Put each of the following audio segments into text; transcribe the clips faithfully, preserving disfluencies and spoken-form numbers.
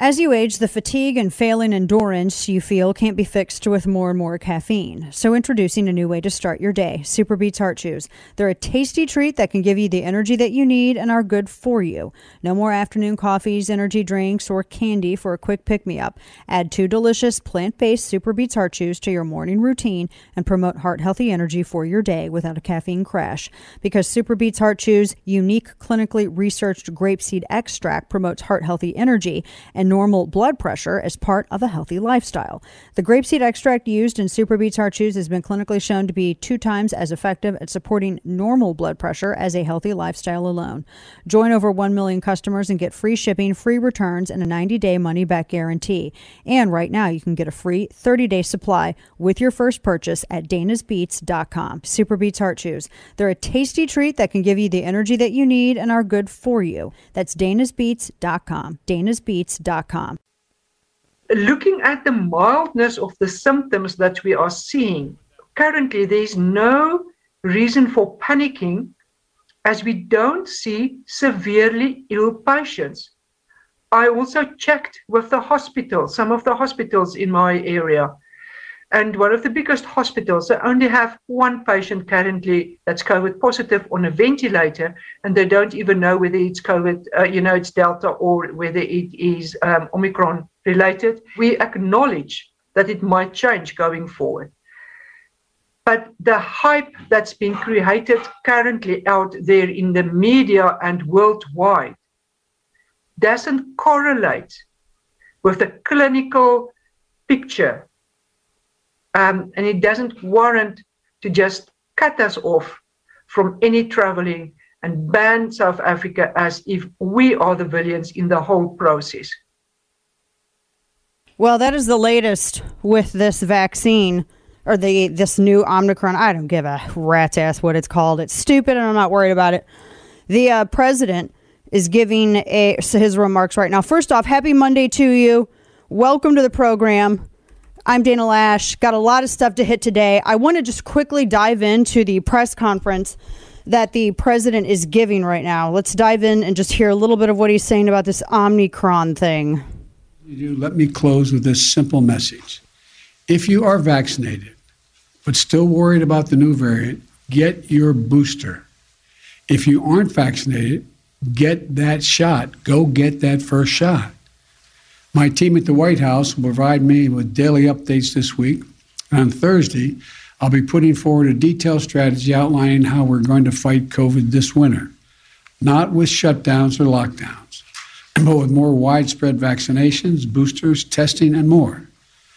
As you age, the fatigue and failing endurance you feel can't be fixed with more and more caffeine. So introducing a new way to start your day, Super Beets Heart Chews. They're a tasty treat that can give you the energy that you need and are good for you. No more afternoon coffees, energy drinks, or candy for a quick pick-me-up. Add two delicious plant-based Super Beets Heart Chews to your morning routine and promote heart-healthy energy for your day without a caffeine crash. Because Super Beets Heart Chews' unique, clinically researched grapeseed extract promotes heart-healthy energy and normal blood pressure as part of a healthy lifestyle. The grapeseed extract used in Super Beets Heart Chews has been clinically shown to be two times as effective at supporting normal blood pressure as a healthy lifestyle alone. Join over one million customers and get free shipping, free returns, and a ninety-day money-back guarantee. And right now, you can get a free thirty-day supply with your first purchase at danas beets dot com. Super Beets Heart Chews. They're a tasty treat that can give you the energy that you need and are good for you. That's danas beets dot com. danas beets dot com. Looking at the mildness of the symptoms that we are seeing, currently there is no reason for panicking as we don't see severely ill patients. I also checked with the hospital, some of the hospitals in my area, and one of the biggest hospitals, they only have one patient currently that's COVID positive on a ventilator, and they don't even know whether it's COVID, uh, you know, it's Delta or whether it is um, Omicron related. We acknowledge that it might change going forward. But the hype that's been created currently out there in the media and worldwide doesn't correlate with the clinical picture. Um, and it doesn't warrant to just cut us off from any traveling and ban South Africa as if we are the villains in the whole process. Well, that is the latest with this vaccine, or the this new Omicron. I don't give a rat's ass what it's called. It's stupid, and I'm not worried about it. The uh, president is giving a, his remarks right now. First off, happy Monday to you. Welcome to the program. I'm Dana Lash. Got a lot of stuff to hit today. I want to just quickly dive into the press conference that the president is giving right now. Let's dive in and just hear a little bit of what he's saying about this Omicron thing. Let me close with this simple message. If you are vaccinated, but still worried about the new variant, get your booster. If you aren't vaccinated, get that shot. Go get that first shot. My team at the White House will provide me with daily updates this week. And on Thursday, I'll be putting forward a detailed strategy outlining how we're going to fight COVID this winter, not with shutdowns or lockdowns, but with more widespread vaccinations, boosters, testing, and more.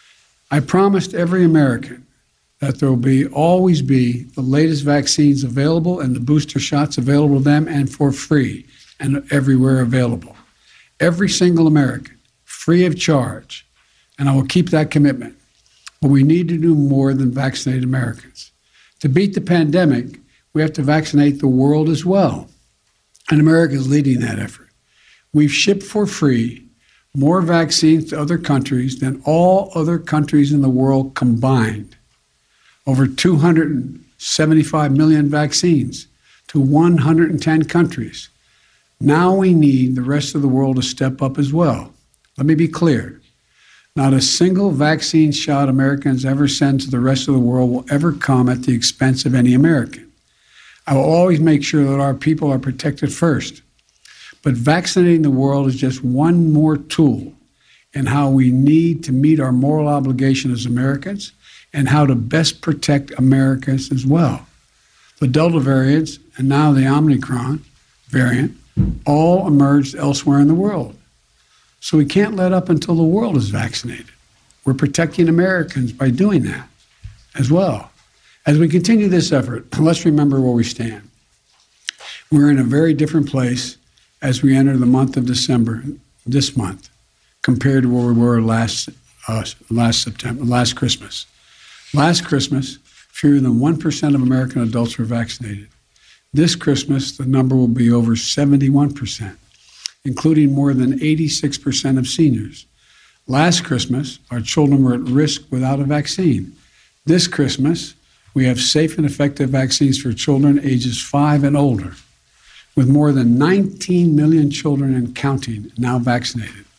I promised every American that there will be always be the latest vaccines available and the booster shots available to them and for free and everywhere available. Every single American. Free of charge, and I will keep that commitment. But we need to do more than vaccinate Americans. To beat the pandemic, we have to vaccinate the world as well, and America is leading that effort. We've shipped for free more vaccines to other countries than all other countries in the world combined. Over two hundred seventy-five million vaccines to one hundred ten countries. Now we need the rest of the world to step up as well. Let me be clear. Not a single vaccine shot Americans ever send to the rest of the world will ever come at the expense of any American. I will always make sure that our people are protected first. But vaccinating the world is just one more tool in how we need to meet our moral obligation as Americans and how to best protect Americans as well. The Delta variants and now the Omicron variant all emerged elsewhere in the world. So we can't let up until the world is vaccinated. We're protecting Americans by doing that as well. As we continue this effort, let's remember where we stand. We're in a very different place as we enter the month of December, this month, compared to where we were last uh, last September, last Christmas. Last Christmas, fewer than one percent of American adults were vaccinated. This Christmas, the number will be over seventy-one percent. Including more than eighty-six percent of seniors. Last Christmas, our children were at risk without a vaccine. This Christmas, we have safe and effective vaccines for children ages five and older, with more than nineteen million children and counting now vaccinated.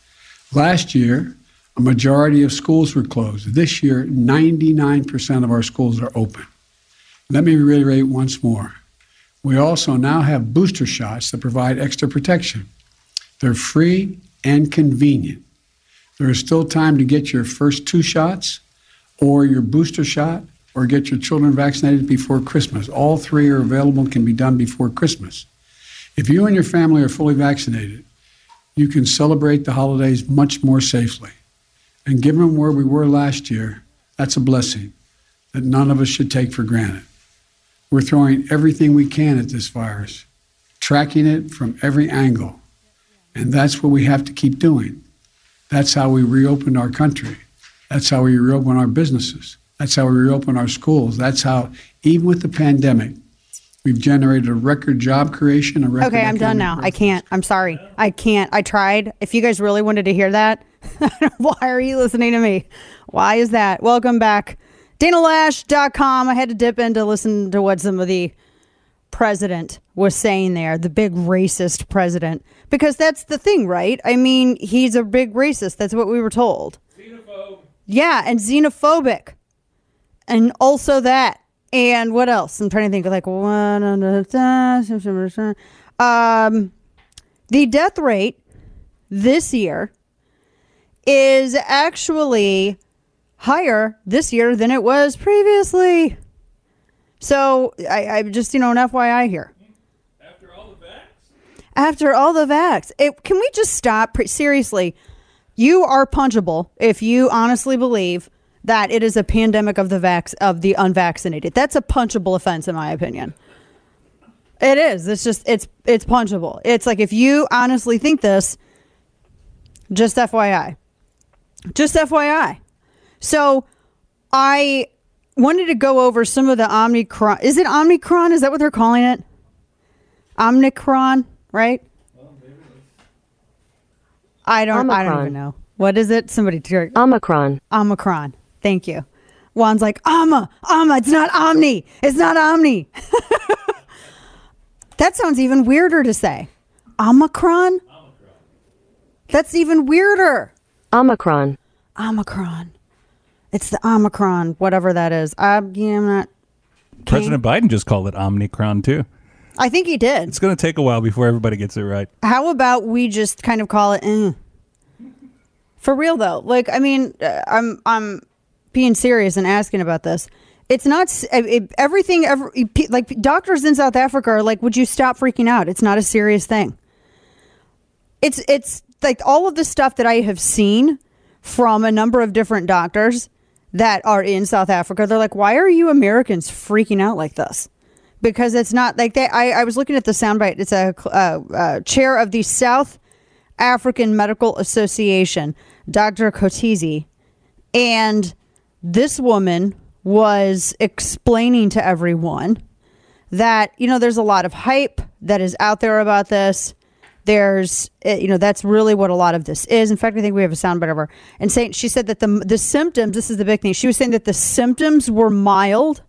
Last year, a majority of schools were closed. This year, ninety-nine percent of our schools are open. Let me reiterate once more. We also now have booster shots that provide extra protection. They're free and convenient. There is still time to get your first two shots or your booster shot or get your children vaccinated before Christmas. All three are available and can be done before Christmas. If you and your family are fully vaccinated, you can celebrate the holidays much more safely. And given where we were last year, that's a blessing that none of us should take for granted. We're throwing everything we can at this virus, tracking it from every angle. And that's what we have to keep doing. That's how we reopened our country. That's how we reopen our businesses. That's how we reopen our schools. That's how, even with the pandemic, we've generated a record job creation. A record okay, I'm done now. I can't. I'm sorry. I can't. I tried. If you guys really wanted to hear that, why are you listening to me? Why is that? Welcome back. Dana Loesch dot com. I had to dip in to listen to what some of the president was saying there, the big racist president, because that's the thing, right? I mean, he's a big racist. That's what we were told. Xenophobe. Yeah, and xenophobic. And also that. And what else? I'm trying to think of like one. Um, the death rate this year is actually higher this year than it was previously. So I, I just, you know, an F Y I here. After all the vax? After all the vax. It, can we just stop? Seriously, you are punchable if you honestly believe that it is a pandemic of the vax of the unvaccinated. That's a punchable offense, in my opinion. It is. It's just it's it's punchable. It's like if you honestly think this, just F Y I. Just F Y I. So I wanted to go over some of the Omicron. Is it Omicron? Is that what they're calling it? Omicron, right? Well, I don't. Omicron. I don't even know. What is it? Somebody. Omicron. Omicron. Thank you. Juan's like, Ama, Ama, it's not Omni. It's not Omni. That sounds even weirder to say. Omicron? Omicron. That's even weirder. Omicron. Omicron. It's the Omicron, whatever that is. I, yeah, I'm not. President Biden just called it Omnicron, too. I think he did. It's going to take a while before everybody gets it right. How about we just kind of call it, eh. For real, though. Like, I mean, uh, I'm I'm being serious and asking about this. It's not it, everything. Ever, like doctors in South Africa are like, would you stop freaking out? It's not a serious thing. It's it's like all of the stuff that I have seen from a number of different doctors that are in South Africa. They're like, why are you Americans freaking out like this? Because it's not like they. I, I was looking at the soundbite. It's a uh, uh, chair of the South African Medical Association, Doctor Kotisi, and this woman was explaining to everyone that, you know, there's a lot of hype that is out there about this. There's, you know, that's really what a lot of this is. In fact, I think we have a soundbite of her. And saying, she said that the the symptoms, this is the big thing. She was saying that the symptoms were mild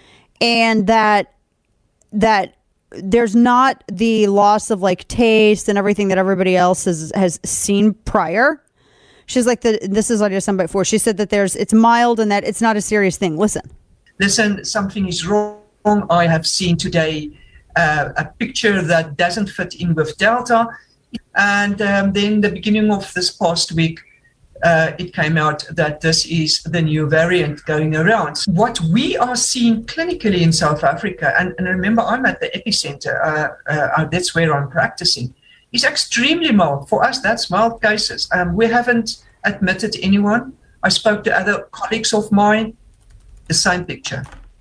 and that that there's not the loss of like taste and everything that everybody else has, has seen prior. She's like, the, this is audio soundbite four. She said that there's, it's mild and that it's not a serious thing. Listen. Listen, something is wrong. I have seen today uh, a picture that doesn't fit in with Delta. And um, then the beginning of this past week, uh, it came out that this is the new variant going around. What we are seeing clinically in South Africa, and, and remember, I'm at the epicenter, uh, uh, that's where I'm practicing, is extremely mild. For us, that's mild cases. Um, we haven't admitted anyone. I spoke to other colleagues of mine, the same picture.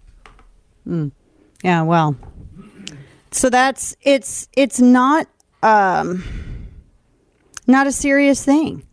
Mm. Yeah, well, so that's, it's, it's not, um, not a serious thing.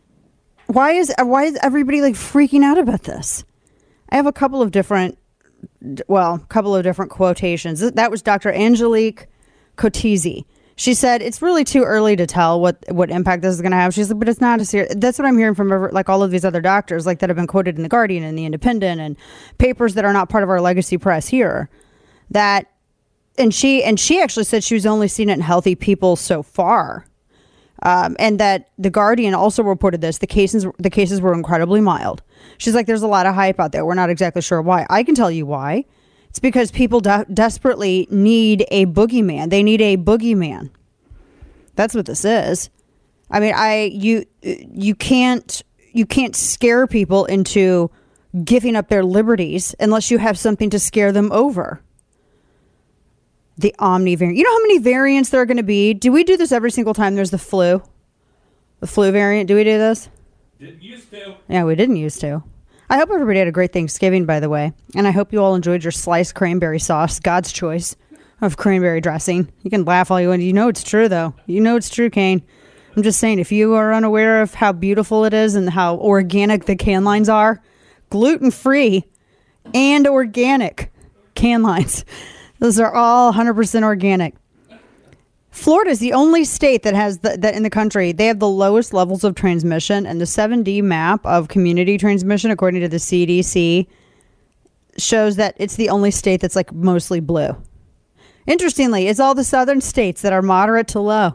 Why is, why is everybody like freaking out about this? I have a couple of different, well, a couple of different quotations. That was Doctor Angelique Kotisi. She said, it's really too early to tell what, what impact this is going to have. She's like, but it's not a serious, that's what I'm hearing from like all of these other doctors, like that have been quoted in The Guardian and The Independent and papers that are not part of our legacy press here. That, and she, and she actually said she was only seen it in healthy people so far. Um, and that the Guardian also reported this. The cases, the cases were incredibly mild. She's like, there's a lot of hype out there. We're not exactly sure why. I can tell you why. It's because people de- desperately need a boogeyman. They need a boogeyman. That's what this is. I mean, I you you can't you can't scare people into giving up their liberties unless you have something to scare them over. The Omni variant. You know how many variants there are going to be? Do we do this every single time there's the flu? The flu variant? Do we do this? Didn't used to. Yeah, we didn't used to. I hope everybody had a great Thanksgiving, by the way. And I hope you all enjoyed your sliced cranberry sauce, God's choice of cranberry dressing. You can laugh all you want. You know it's true, though. You know it's true, Kane. I'm just saying, if you are unaware of how beautiful it is and how organic the can lines are, gluten-free and organic can lines. Those are all one hundred percent organic. Florida is the only state that has the, that in the country, they have the lowest levels of transmission, and the seven D map of community transmission, according to the C D C, shows that it's the only state that's like mostly blue. Interestingly, it's all the southern states that are moderate to low.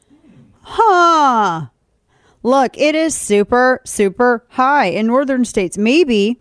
Huh. Look, it is super, super high in northern states. Maybe,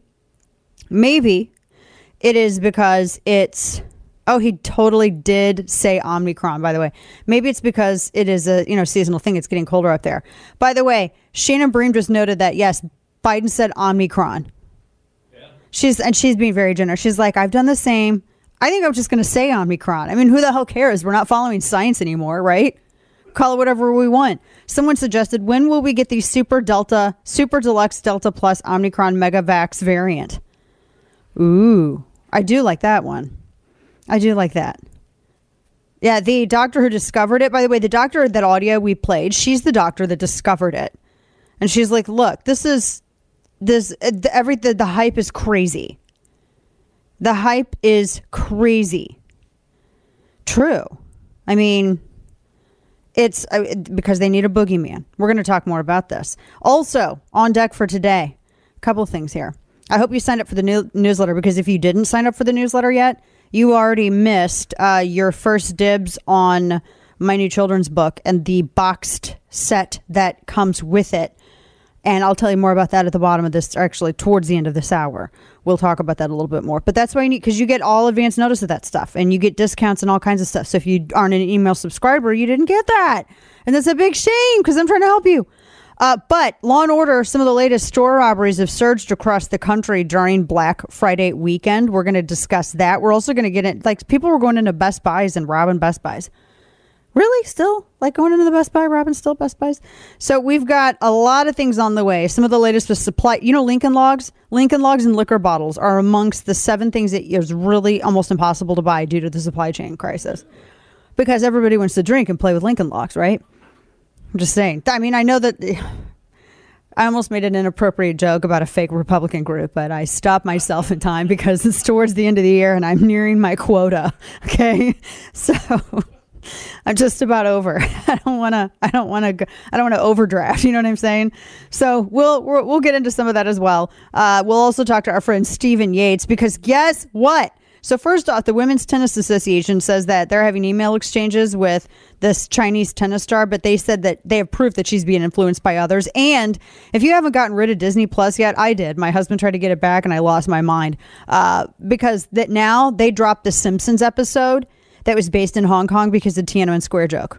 maybe it is because it's... Oh, he totally did say Omicron, by the way. Maybe it's because it is a, you know, seasonal thing. It's getting colder up there. By the way, Shannon Bream just noted that, yes, Biden said Omicron. Yeah. She's and she's being very generous. She's like, I've done the same. I think I'm just going to say Omicron. I mean, who the hell cares? We're not following science anymore, right? Call it whatever we want. Someone suggested, when will we get the super Delta, super deluxe Delta plus Omicron Megavax variant? Ooh, I do like that one. I do like that. Yeah, the doctor who discovered it, by the way, the doctor, that audio we played, she's the doctor that discovered it. And she's like, look, this is, this, the, every, the, the hype is crazy. The hype is crazy. True. I mean, it's uh, because they need a boogeyman. We're going to talk more about this. Also, on deck for today, a couple of things here. I hope you signed up for the new newsletter, because if you didn't sign up for the newsletter yet, you already missed uh, your first dibs on my new children's book and the boxed set that comes with it. And I'll tell you more about that at the bottom of this, or actually towards the end of this hour. We'll talk about that a little bit more. But that's why you need, because you get all advance notice of that stuff, and you get discounts and all kinds of stuff. So if you aren't an email subscriber, you didn't get that. And that's a big shame, because I'm trying to help you. Uh, but Law and Order, some of the latest store robberies have surged across the country during Black Friday weekend. We're going to discuss that. We're also going to get in, like, people were going into Best Buys and robbing Best Buys. Really? Still? Like going into the Best Buy, robbing still Best Buys? So we've got a lot of things on the way. Some of the latest with supply, you know, Lincoln Logs? Lincoln Logs and liquor bottles are amongst the seven things that is really almost impossible to buy due to the supply chain crisis. Because everybody wants to drink and play with Lincoln Logs, right? I'm just saying. I mean, I know that I almost made an inappropriate joke about a fake Republican group, but I stopped myself in time because it's towards the end of the year and I'm nearing my quota. Okay. So I'm just about over. I don't want to, I don't want to, I don't want to overdraft. You know what I'm saying? So we'll, we'll, we'll get into some of that as well. Uh, we'll also talk to our friend Stephen Yates, because guess what? So first off, the Women's Tennis Association says that they're having email exchanges with this Chinese tennis star, but they said that they have proof that she's being influenced by others. And if you haven't gotten rid of Disney Plus yet, I did. My husband tried to get it back and I lost my mind uh, because that now they dropped the Simpsons episode that was based in Hong Kong because of the Tiananmen Square joke.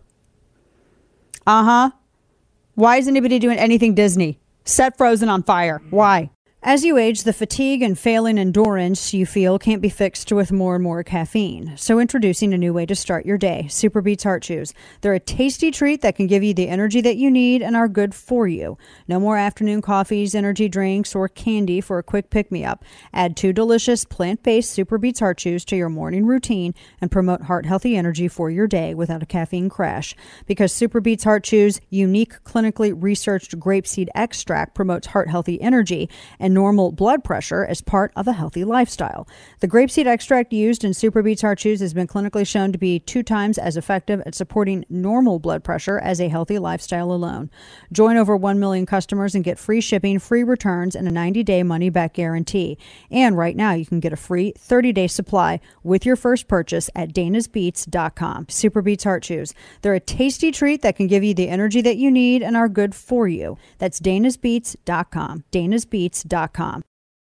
Uh-huh. Why is anybody doing anything Disney? Set Frozen on fire. Why? As you age, the fatigue and failing endurance you feel can't be fixed with more and more caffeine. So introducing a new way to start your day, Super Beets Heart Chews. They're a tasty treat that can give you the energy that you need and are good for you. No more afternoon coffees, energy drinks, or candy for a quick pick-me-up. Add two delicious plant-based Super Beets Heart Chews to your morning routine and promote heart-healthy energy for your day without a caffeine crash. Because Super Beets Heart Chews' unique, clinically researched grapeseed extract promotes heart-healthy energy, and normal blood pressure as part of a healthy lifestyle. The grapeseed extract used in Super Beets Heart Chews has been clinically shown to be two times as effective at supporting normal blood pressure as a healthy lifestyle alone. Join over one million customers and get free shipping, free returns, and a ninety-day money-back guarantee. And right now, you can get a free thirty-day supply with your first purchase at danas beets dot com. Super Beets Heart Chews. They're a tasty treat that can give you the energy that you need and are good for you. That's danas beets dot com. danas beets dot com.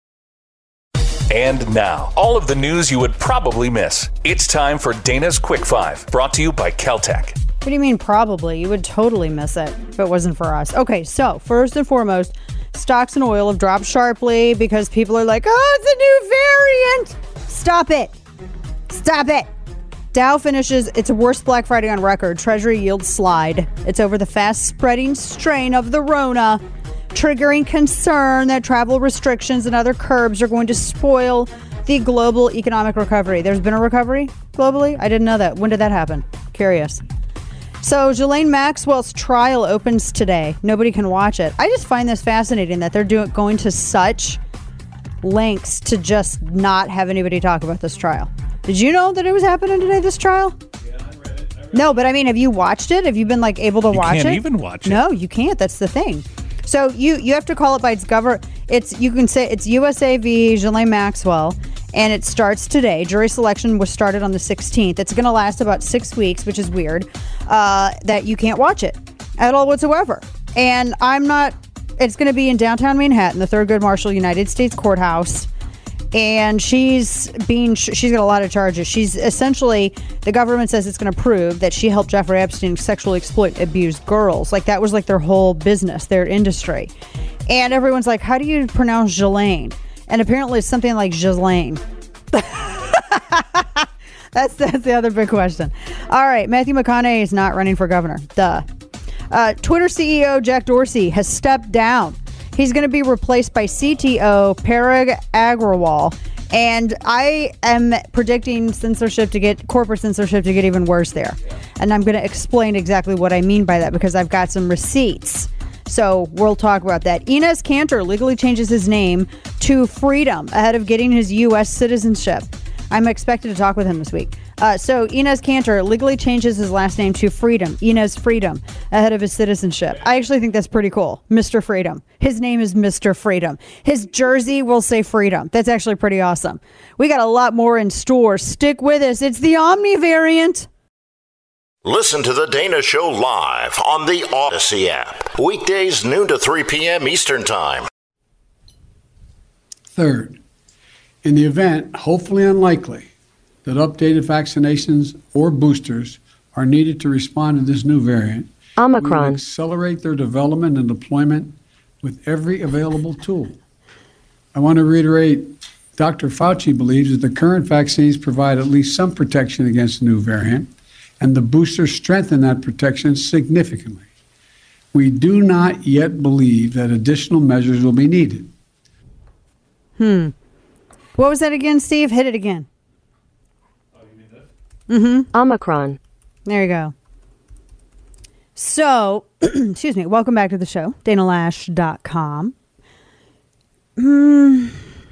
And now, all of the news you would probably miss. It's time for Dana's Quick Five, brought to you by Caltech. What do you mean probably? You would totally miss it if it wasn't for us. Okay, so first and foremost, stocks in oil have dropped sharply because people are like, oh, it's a new variant. Stop it. Stop it. Dow finishes its worst Black Friday on record. Treasury yields slide. It's over the fast-spreading strain of the Rona, triggering concern that travel restrictions and other curbs are going to spoil the global economic recovery. There's been a recovery globally? I didn't know that. When did that happen? Curious. So Ghislaine Maxwell's trial opens today. Nobody can watch it. I just find this fascinating that they're doing going to such lengths to just not have anybody talk about this trial. Did you know that it was happening today, this trial? Yeah, I read it. I read No, but I mean, have you watched it? Have you been like able to You watch it? can't even watch it. No, you can't. That's the thing. So you you have to call it by its govern. It's you can say it's U S A v. Ghislaine Maxwell, and it starts today. Jury selection was started on the sixteenth. It's going to last about six weeks, which is weird. Uh, that you can't watch it at all whatsoever. And I'm not. It's going to be in downtown Manhattan, the Thurgood Marshall United States Courthouse. And she's being, she's got a lot of charges. She's essentially, the government says it's going to prove that she helped Jeffrey Epstein sexually exploit abused girls. Like that was like their whole business, their industry. And everyone's like, how do you pronounce Ghislaine? And apparently it's something like Ghislaine. that's, that's the other big question. All right. Matthew McConaughey is not running for governor. Duh. Uh, Twitter C E O Jack Dorsey has stepped down. He's going to be replaced by C T O Parag Agrawal. And I am predicting censorship to get, corporate censorship to get even worse there. And I'm going to explain exactly what I mean by that because I've got some receipts. So we'll talk about that. Enes Kanter legally changes his name to Freedom ahead of getting his U S citizenship. I'm expected to talk with him this week. Uh, so Enes Kanter legally changes his last name to Freedom, Enes Freedom, ahead of his citizenship. I actually think that's pretty cool. Mister Freedom. His name is Mister Freedom. His jersey will say Freedom. That's actually pretty awesome. We got a lot more in store. Stick with us. It's the Omni variant. Listen to The Dana Show live on the Odyssey app. Weekdays noon to three p.m. Eastern Time. Third, in the event, hopefully unlikely, that updated vaccinations or boosters are needed to respond to this new variant, Omicron. we will accelerate their development and deployment with every available tool. I want to reiterate, Doctor Fauci believes that the current vaccines provide at least some protection against the new variant, and the boosters strengthen that protection significantly. We do not yet believe that additional measures will be needed. Hmm. What was that again, Steve? Hit it again. Mm-hmm. Omicron. There you go. So, excuse me. Welcome back to the show. Dana Lash dot com. Mm,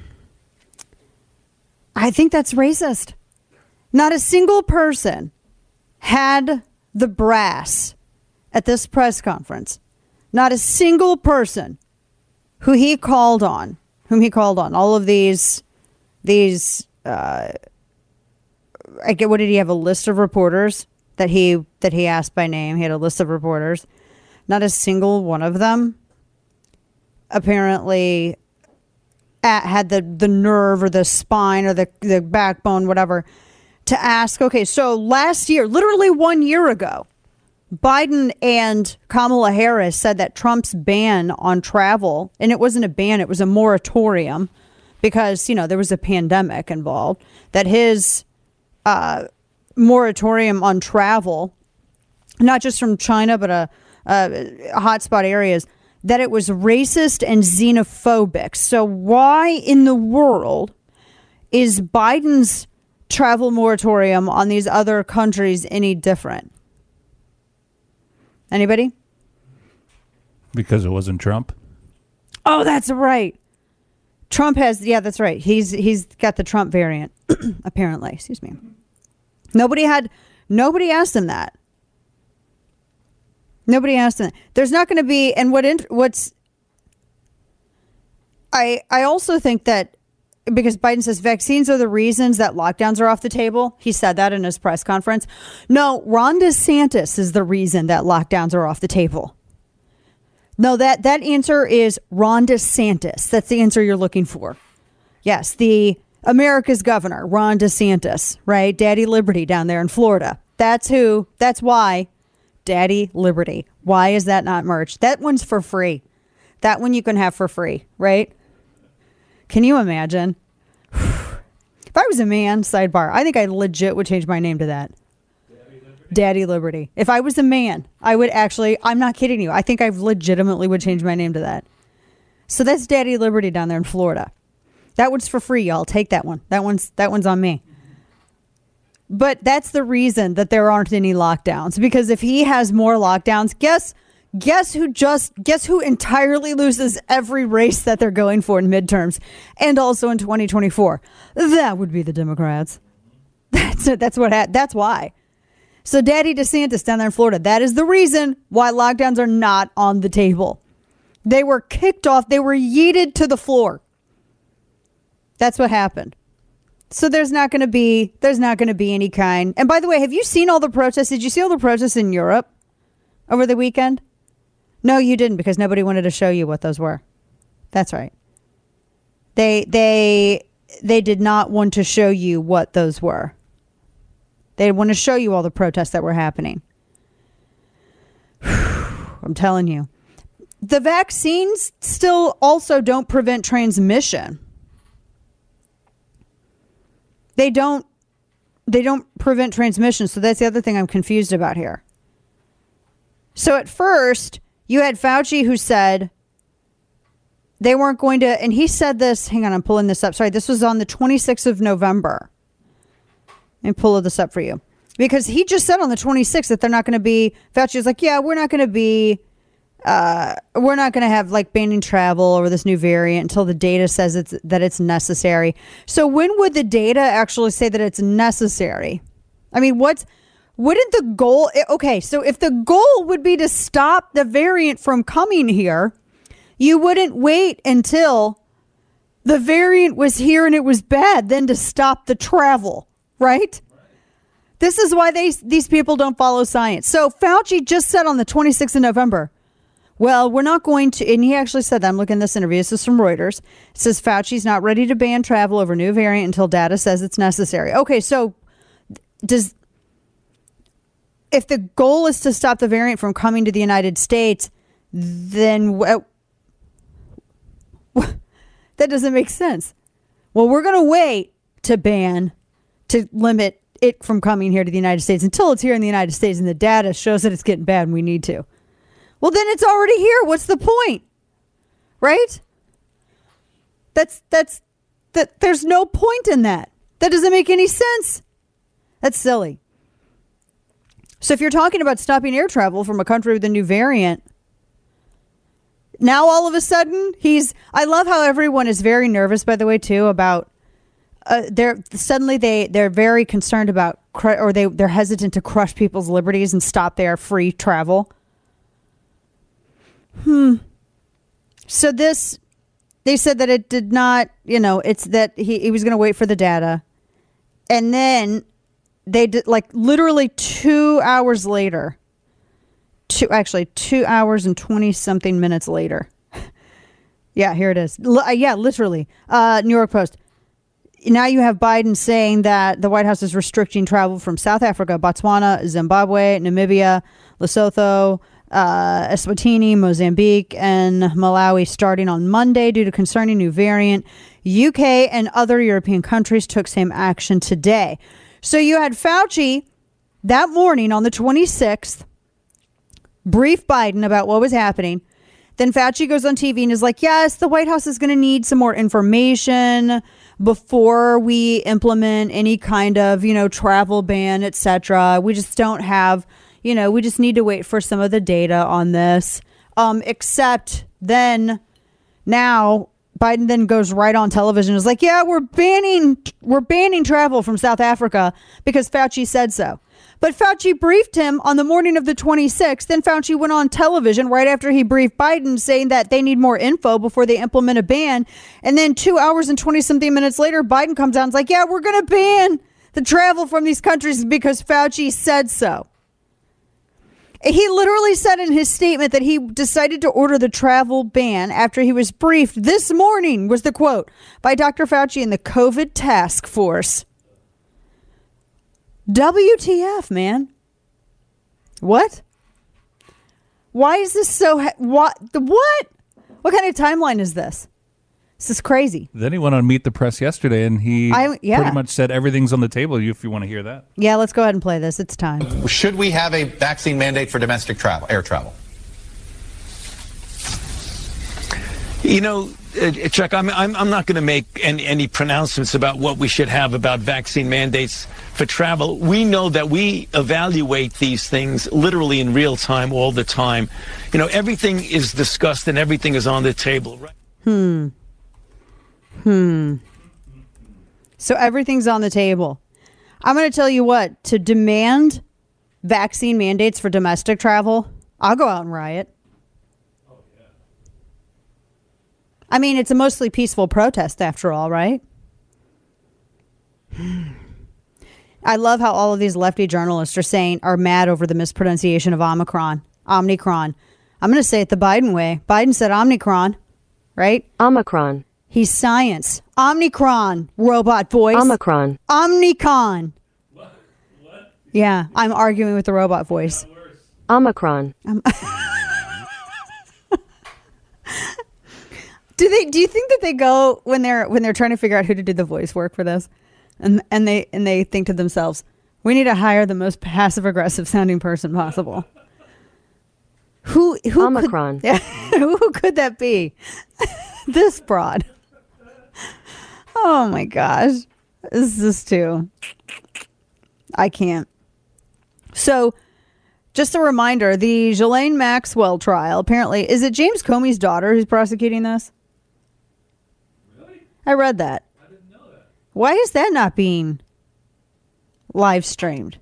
I think that's racist. Not a single person had the brass at this press conference. Not a single person who he called on, whom he called on. All of these, these, uh, I get, what did he have? A list of reporters that he that he asked by name. He had a list of reporters. Not a single one of them apparently at, had the, the nerve or the spine or the, the backbone, whatever, to ask, okay, so last year, literally one year ago, Biden and Kamala Harris said that Trump's ban on travel, and it wasn't a ban, it was a moratorium because, you know, there was a pandemic involved, that his Uh, moratorium on travel, not just from China, but uh, uh, hotspot areas, that it was racist and xenophobic. So why in the world is Biden's travel moratorium on these other countries any different? Anybody? Because it wasn't Trump. Oh, that's right. Trump has, yeah, that's right. He's he's got the Trump variant, apparently. Excuse me. Nobody had, nobody asked him that. Nobody asked him that. There's not going to be, and what in, what's, I I also think that because Biden says vaccines are the reasons that lockdowns are off the table. He said that in his press conference. No, Ron DeSantis is the reason that lockdowns are off the table. No, that, that answer is Ron DeSantis. That's the answer you're looking for. Yes, the America's governor, Ron DeSantis, right? Daddy Liberty down there in Florida. That's who, that's why Daddy Liberty. Why is that not merch? That one's for free. That one you can have for free, right? Can you imagine? If I was a man, sidebar, I think I legit would change my name to that. Daddy Liberty. If I was a man, I would actually, I'm not kidding you. I think I legitimately would change my name to that. So that's Daddy Liberty down there in Florida. That one's for free, y'all. Take that one. That one's, that one's on me. But that's the reason that there aren't any lockdowns, because if he has more lockdowns, guess, guess who just, guess who entirely loses every race that they're going for in midterms and also in twenty twenty-four? That would be the Democrats. That's it. That's what, ha- that's why. So Daddy DeSantis down there in Florida, that is the reason why lockdowns are not on the table. They were kicked off. They were yeeted to the floor. That's what happened. So there's not going to be, there's not going to be any kind. And by the way, have you seen all the protests? Did you see all the protests in Europe over the weekend? No, you didn't, because nobody wanted to show you what those were. That's right. They, they, they did not want to show you what those were. They want to show you all the protests that were happening. I'm telling you. The vaccines still also don't prevent transmission. They don't they don't prevent transmission. So that's the other thing I'm confused about here. So at first, you had Fauci who said they weren't going to, and he said this, hang on, I'm pulling this up. Sorry, this was on the twenty-sixth of November. And pull this up for you, because he just said on the twenty-sixth that they're not going to be, Fauci was like, yeah, we're not going to be, uh, we're not going to have like banning travel over this new variant until the data says it's that it's necessary. So when would the data actually say that it's necessary? I mean, what's, wouldn't the goal, okay, so if the goal would be to stop the variant from coming here, you wouldn't wait until the variant was here and it was bad, then to stop the travel. Right? This is why they these people don't follow science. So Fauci just said on the twenty-sixth of November, well, we're not going to, and he actually said that, I'm looking at this interview, this is from Reuters. It says Fauci's not ready to ban travel over new variant until data says it's necessary. Okay, so does, if the goal is to stop the variant from coming to the United States, then what, that doesn't make sense. Well, we're going to wait to ban to limit it from coming here to the United States until it's here in the United States and the data shows that it's getting bad and we need to. Well, then it's already here. What's the point? Right? That's, that's, that. There's no point in that. That doesn't make any sense. That's silly. So if you're talking about stopping air travel from a country with a new variant, now all of a sudden he's, I love how everyone is very nervous, by the way, too, about Uh, they're suddenly they they're very concerned about cr- or they they're hesitant to crush people's liberties and stop their free travel. Hmm. So this, they said that it did not, you know, it's that he, he was going to wait for the data, and then they did, like literally two hours later, two actually two hours and twenty something minutes later. Yeah, here it is. L- yeah, literally. Uh, New York Post. Now you have Biden saying that the White House is restricting travel from South Africa, Botswana, Zimbabwe, Namibia, Lesotho, uh, Eswatini, Mozambique, and Malawi starting on Monday due to concerning new variant. U K and other European countries took same action today. So you had Fauci that morning on the twenty-sixth brief Biden about what was happening. Then Fauci goes on T V and is like, yes, the White House is going to need some more information before we implement any kind of, you know, travel ban, et cetera. We just don't have, you know, we just need to wait for some of the data on this. Um, except then now Biden then goes right on television and is like, yeah, we're banning we're banning travel from South Africa because Fauci said so. But Fauci briefed him on the morning of the twenty-sixth. Then Fauci went on television right after he briefed Biden saying that they need more info before they implement a ban. And then two hours and twenty something minutes later, Biden comes out and is like, yeah, we're going to ban the travel from these countries because Fauci said so. He literally said in his statement that he decided to order the travel ban after he was briefed this morning, was the quote, by Doctor Fauci and the COVID task force. W T F, man. What? Why is this so... Ha- what? What? What kind of timeline is this? This is crazy. Then he went on Meet the Press yesterday, and he I, yeah. pretty much said everything's on the table if you want to hear that. Yeah, let's go ahead and play this. It's time. Should we have a vaccine mandate for domestic travel, air travel? You know, uh, Chuck, I'm, I'm, I'm not going to make any, any pronouncements about what we should have about vaccine mandates for travel. We know that we evaluate these things literally in real time all the time. You know, everything is discussed and everything is on the table. Right? Hmm. Hmm. So everything's on the table. I'm going to tell you what, to demand vaccine mandates for domestic travel, I'll go out and riot. I mean, it's a mostly peaceful protest after all, right? I love how all of these lefty journalists are saying, are mad over the mispronunciation of Omicron. Omicron. I'm going to say it the Biden way. Biden said Omicron, right? Omicron. He's science. Omicron, robot voice. Omicron. Omnicon. What? What? Yeah, I'm arguing with the robot voice. Omicron. Um, do they? Do you think that they go when they're when they're trying to figure out who to do the voice work for this, and and they and they think to themselves, we need to hire the most passive aggressive sounding person possible. Who? Who? Omicron. Could, yeah, who could that be? This broad. Oh my gosh. This is too. I can't. So, just a reminder, the Ghislaine Maxwell trial, apparently, is it James Comey's daughter who's prosecuting this? Really? I read that. I didn't know that. Why is that not being live streamed?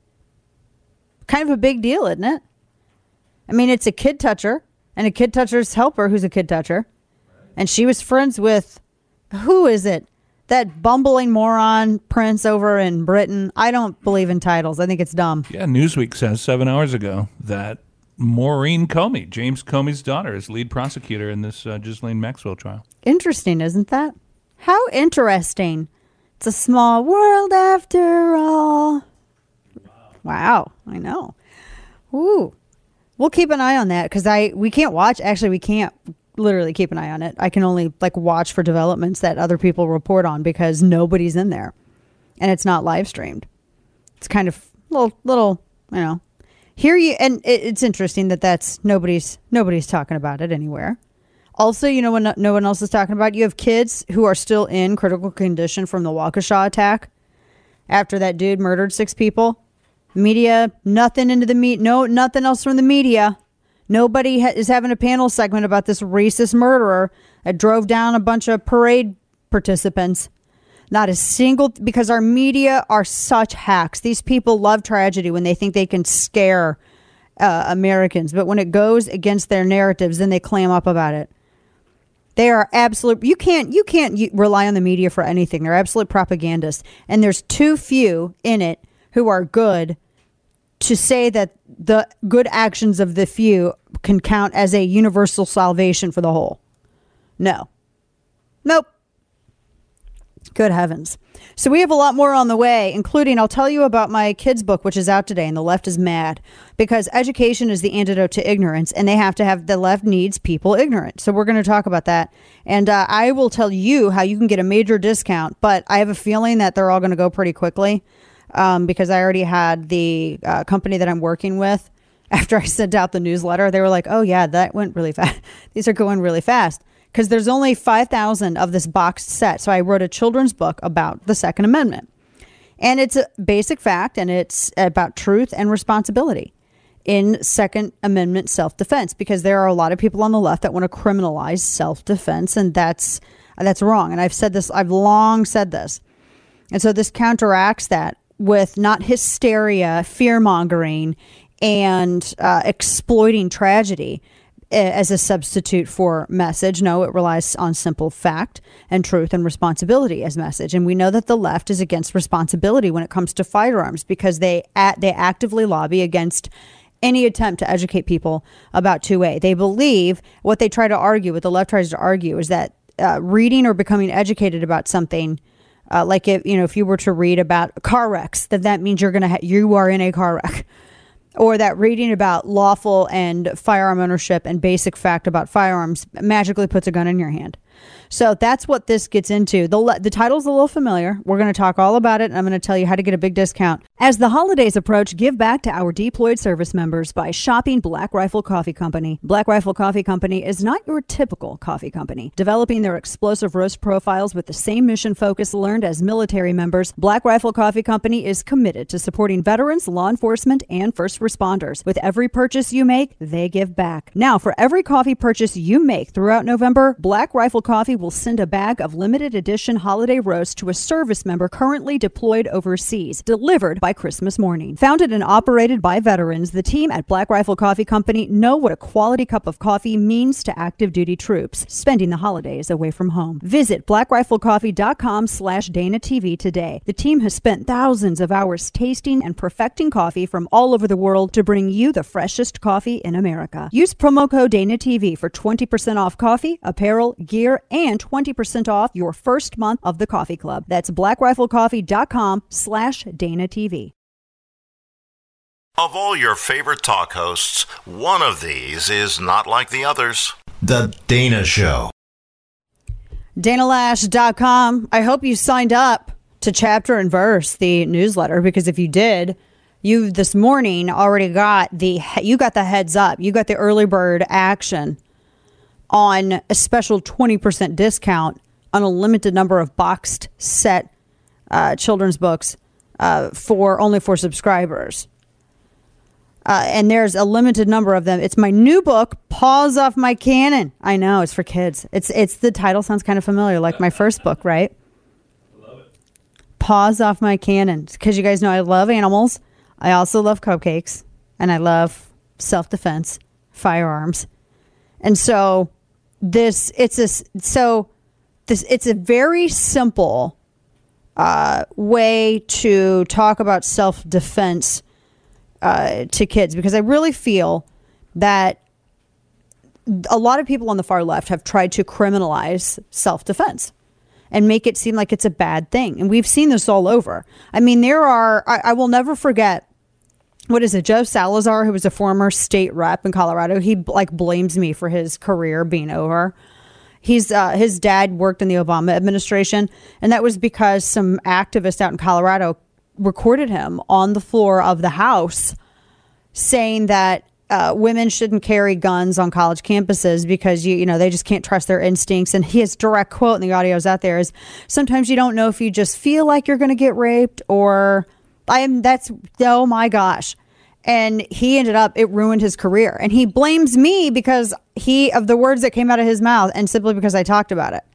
Kind of a big deal, isn't it? I mean, it's a kid toucher and a kid toucher's helper who's a kid toucher. And she was friends with, who is it? That bumbling moron prince over in Britain. I don't believe in titles. I think it's dumb. Yeah, Newsweek says seven hours ago that Maureen Comey, James Comey's daughter, is lead prosecutor in this uh, Ghislaine Maxwell trial. Interesting, isn't that? How interesting. It's a small world after all. Wow, wow, I know. Ooh. We'll keep an eye on that because I we can't watch. Actually, we can't literally keep an eye on it. I can only like watch for developments that other people report on because nobody's in there and it's not live streamed. It's kind of little, little, you know, here you, and it, it's interesting that that's nobody's, nobody's talking about it anywhere. Also, you know, when no, no one else is talking about it, you have kids who are still in critical condition from the Waukesha attack after that dude murdered six people. Media, nothing into the meat. No, nothing else from the media. Nobody ha- is having a panel segment about this racist murderer that drove down a bunch of parade participants. Not a single, because our media are such hacks. These people love tragedy when they think they can scare uh, Americans. But when it goes against their narratives, then they clam up about it. They are absolute. You can't, you can't rely on the media for anything. They're absolute propagandists. And there's too few in it who are good to say that the good actions of the few can count as a universal salvation for the whole. No. Nope. Good heavens. So we have a lot more on the way, including I'll tell you about my kids' book, which is out today, and the left is mad because education is the antidote to ignorance, and they have to have, the left needs people ignorant. So we're going to talk about that. And uh, I will tell you how you can get a major discount, but I have a feeling that they're all going to go pretty quickly. Um, because I already had the uh, company that I'm working with, after I sent out the newsletter, they were like, oh yeah, that went really fast. These are going really fast because there's only five thousand of this boxed set. So I wrote a children's book about the Second Amendment, and it's a basic fact, and it's about truth and responsibility. in Second Amendment self-defense, because there are a lot of people on the left that want to criminalize self-defense, and that's that's wrong. And I've said this, I've long said this. And so this counteracts that with not hysteria, fear-mongering, and uh, exploiting tragedy as a substitute for message. No, it relies on simple fact and truth and responsibility as message. And we know that the left is against responsibility when it comes to firearms, because they at, they actively lobby against any attempt to educate people about two A. They believe, what they try to argue, what the left tries to argue, is that uh, reading or becoming educated about something, uh, like if you know if you were to read about car wrecks, that that means you're gonna ha- you are in a car wreck. Or that reading about lawful and firearm ownership and basic fact about firearms magically puts a gun in your hand. So that's what this gets into. The, the title's a little familiar. We're going to talk all about it, and I'm going to tell you how to get a big discount. As the holidays approach, give back to our deployed service members by shopping Black Rifle Coffee Company. Black Rifle Coffee Company is not your typical coffee company. Developing their explosive roast profiles with the same mission focus learned as military members, Black Rifle Coffee Company is committed to supporting veterans, law enforcement, and first responders. With every purchase you make, they give back. Now, for every coffee purchase you make throughout November, Black Rifle Coffee will send a bag of limited edition holiday roast to a service member currently deployed overseas, delivered by Christmas morning. Founded and operated by veterans, the team at Black Rifle Coffee Company know what a quality cup of coffee means to active duty troops spending the holidays away from home. Visit black rifle coffee dot com slash Dana T V today. The team has spent thousands of hours tasting and perfecting coffee from all over the world to bring you the freshest coffee in America. Use promo code Dana T V for twenty percent off coffee, apparel, gear, and twenty percent off your first month of the coffee club. That's black rifle coffee dot com slash Dana T V. Of all your favorite talk hosts, one of these is not like the others. The Dana Show. Dana Lash dot com. I hope you signed up to Chapter and Verse, the newsletter, because if you did, you this morning already got the you got the heads up. You got the early bird action on a special twenty percent discount on a limited number of boxed set uh, children's books uh, for only for subscribers. Uh, and there's a limited number of them. It's my new book, Paws Off My Cannon. I know, it's for kids. It's it's the title sounds kind of familiar, like my first book, right? I love it. Paws Off My Cannon. Because you guys know I love animals. I also love cupcakes. And I love self-defense, firearms. And so this, it's a, so this, it's a very simple uh, way to talk about self-defense Uh, to kids, because I really feel that a lot of people on the far left have tried to criminalize self-defense and make it seem like it's a bad thing. And we've seen this all over. I mean, there are, I, I will never forget, what is it, Joe Salazar, who was a former state rep in Colorado. He like blames me for his career being over. He's uh, his dad worked in the Obama administration, and that was because some activists out in Colorado recorded him on the floor of the House saying that uh, women shouldn't carry guns on college campuses because you you know they just can't trust their instincts. And his direct quote, and the audio's out there, is, "Sometimes you don't know if you just feel like you're going to get raped or I am." That's oh my gosh. And he ended up, it ruined his career. And he blames me because he of the words that came out of his mouth, and simply because I talked about it.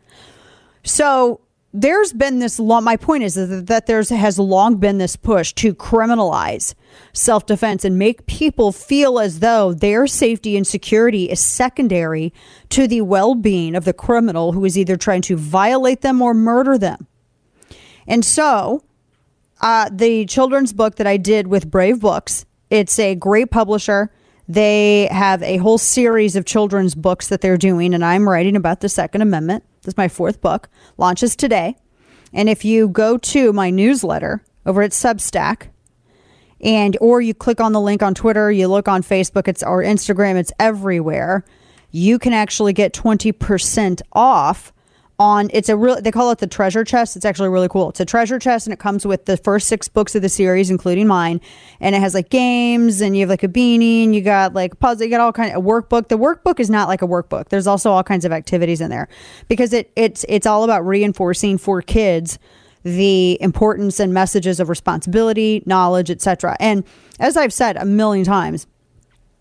So there's been this long, my point is that there's has long been this push to criminalize self-defense and make people feel as though their safety and security is secondary to the well-being of the criminal who is either trying to violate them or murder them. And so uh, the children's book that I did with Brave Books, it's a great publisher. They have a whole series of children's books that they're doing, and I'm writing about the Second Amendment. This is my fourth book, launches today. And if you go to my newsletter over at Substack, and or you click on the link on Twitter, you look on Facebook, it's or Instagram, it's everywhere, you can actually get twenty percent off on, it's a real, they call it the treasure chest. It's actually really cool. It's a treasure chest, and it comes with the first six books of the series, including mine. And it has like games, and you have like a beanie, and you got like puzzle, you got all kind of a workbook. The workbook is not like a workbook. There's also all kinds of activities in there, because it it's it's all about reinforcing for kids the importance and messages of responsibility, knowledge, et cetera. And as I've said a million times,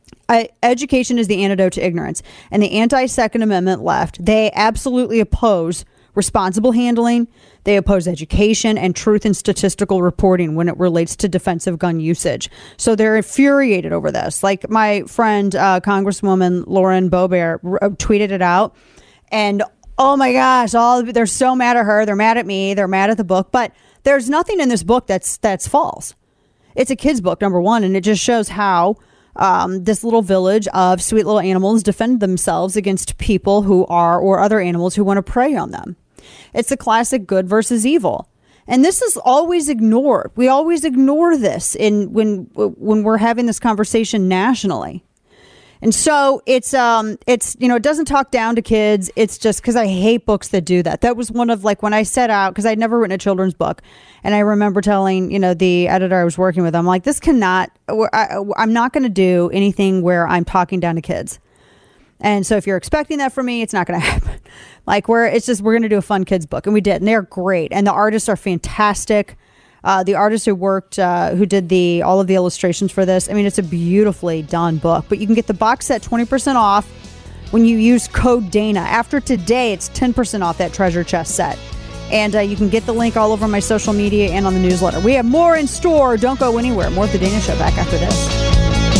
Uh, education is the antidote to ignorance. And the anti-Second Amendment left, they absolutely oppose responsible handling. They oppose education and truth and statistical reporting when it relates to defensive gun usage. So they're infuriated over this. Like my friend, uh, Congresswoman Lauren Boebert, r- tweeted it out. And oh my gosh, all they're so mad at her. They're mad at me. They're mad at the book. But there's nothing in this book that's that's false. It's a kid's book, number one. And it just shows how Um, this little village of sweet little animals defend themselves against people who are, or other animals who want to prey on them. It's a classic good versus evil. And this is always ignored. We always ignore this in when when we're having this conversation nationally. And so it's, um, it's, you know, it doesn't talk down to kids. It's just because I hate books that do that. That was one of like when I set out, because I'd never written a children's book. And I remember telling, you know, the editor I was working with, I'm like, this cannot, I, I'm not going to do anything where I'm talking down to kids. And so if you're expecting that from me, it's not going to happen. Like where it's just, we're going to do a fun kids book. And we did. And they're great. And the artists are fantastic. Uh, the artist who worked, uh, who did the all of the illustrations for this. I mean, it's a beautifully done book. But you can get the box set twenty percent off when you use code Dana. After today, it's ten percent off that treasure chest set. And uh, you can get the link all over my social media and on the newsletter. We have more in store. Don't go anywhere. More of the Dana Show back after this.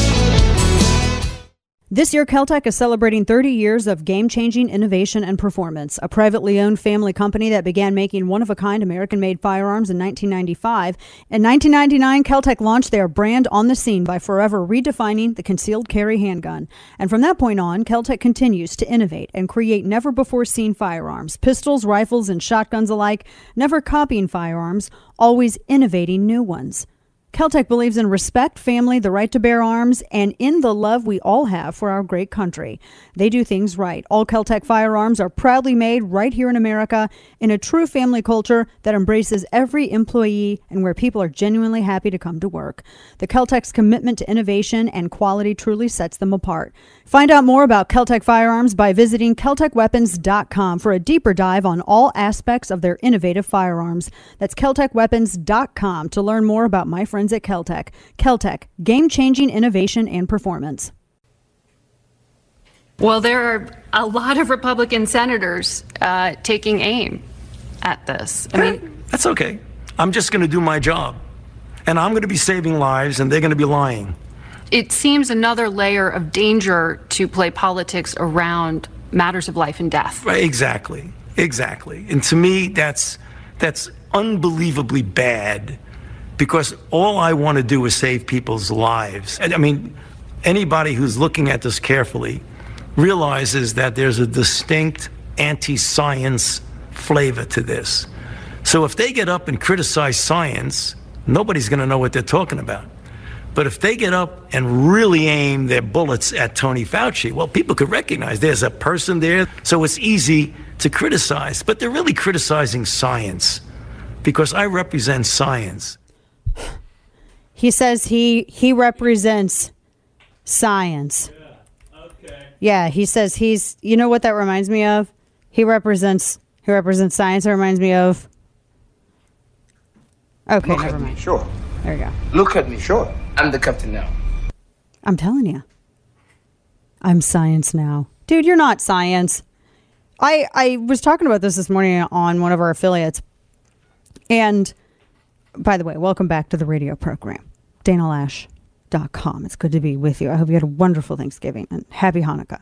This year, Keltec is celebrating thirty years of game-changing innovation and performance. A privately owned family company that began making one-of-a-kind American-made firearms in nineteen ninety-five. In nineteen ninety-nine, Keltec launched their brand on the scene by forever redefining the concealed carry handgun. And from that point on, Keltec continues to innovate and create never-before-seen firearms, pistols, rifles, and shotguns alike, never copying firearms, always innovating new ones. Keltec believes in respect, family, the right to bear arms, and in the love we all have for our great country. They do things right. All Keltec firearms are proudly made right here in America in a true family culture that embraces every employee and where people are genuinely happy to come to work. The Keltec's commitment to innovation and quality truly sets them apart. Find out more about Keltec firearms by visiting Keltec Weapons dot com for a deeper dive on all aspects of their innovative firearms. That's Keltec Weapons dot com to learn more about my friends at Keltec. Keltec, game-changing innovation and performance. Well, there are a lot of Republican senators uh, taking aim at this. I mean, that's okay. I'm just going to do my job, and I'm going to be saving lives, and they're going to be lying. It seems another layer of danger to play politics around matters of life and death. Right, exactly, exactly. And to me, that's that's unbelievably bad, because all I want to do is save people's lives. And I mean, anybody who's looking at this carefully realizes that there's a distinct anti-science flavor to this. So if they get up and criticize science, nobody's going to know what they're talking about. But if they get up and really aim their bullets at Tony Fauci, well, people could recognize there's a person there, so it's easy to criticize. But they're really criticizing science, because I represent science. He says he he represents science. Yeah, okay. Yeah, he says he's, you know what that reminds me of? He represents, he represents science. It reminds me of, okay, Look never at mind. Me, sure. There you go. Look at me, sure. I'm the captain now. I'm telling you. I'm science now. Dude, you're not science. I I was talking about this this morning on one of our affiliates. And by the way, welcome back to the radio program. Dana Lash dot com. It's good to be with you. I hope you had a wonderful Thanksgiving and happy Hanukkah.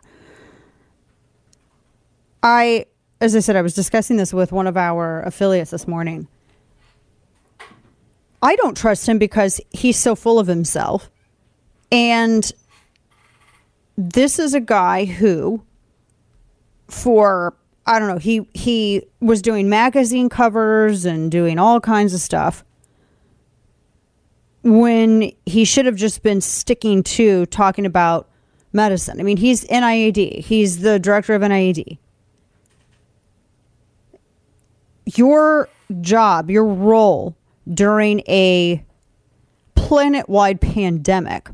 I, as I said, I was discussing this with one of our affiliates this morning. I don't trust him because he's so full of himself. And this is a guy who, for, I don't know, he, he was doing magazine covers and doing all kinds of stuff when he should have just been sticking to talking about medicine. I mean, he's N I A D. He's the director of N I A D. Your job, your role during a planet-wide pandemic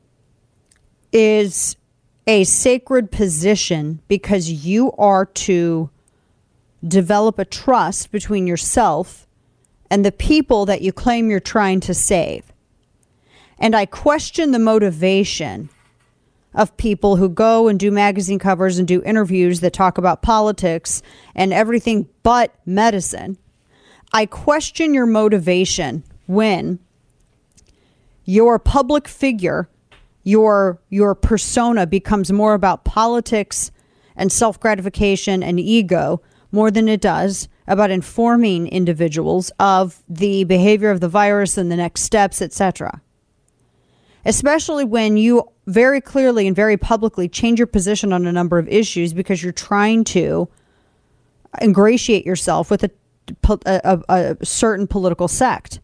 is a sacred position because you are to develop a trust between yourself and the people that you claim you're trying to save. And I question the motivation of people who go and do magazine covers and do interviews that talk about politics and everything but medicine. I question your motivation when your public figure, your your persona becomes more about politics and self-gratification and ego more than it does about informing individuals of the behavior of the virus and the next steps, et cetera. Especially when you very clearly and very publicly change your position on a number of issues because you're trying to ingratiate yourself with a, a, a certain political sect.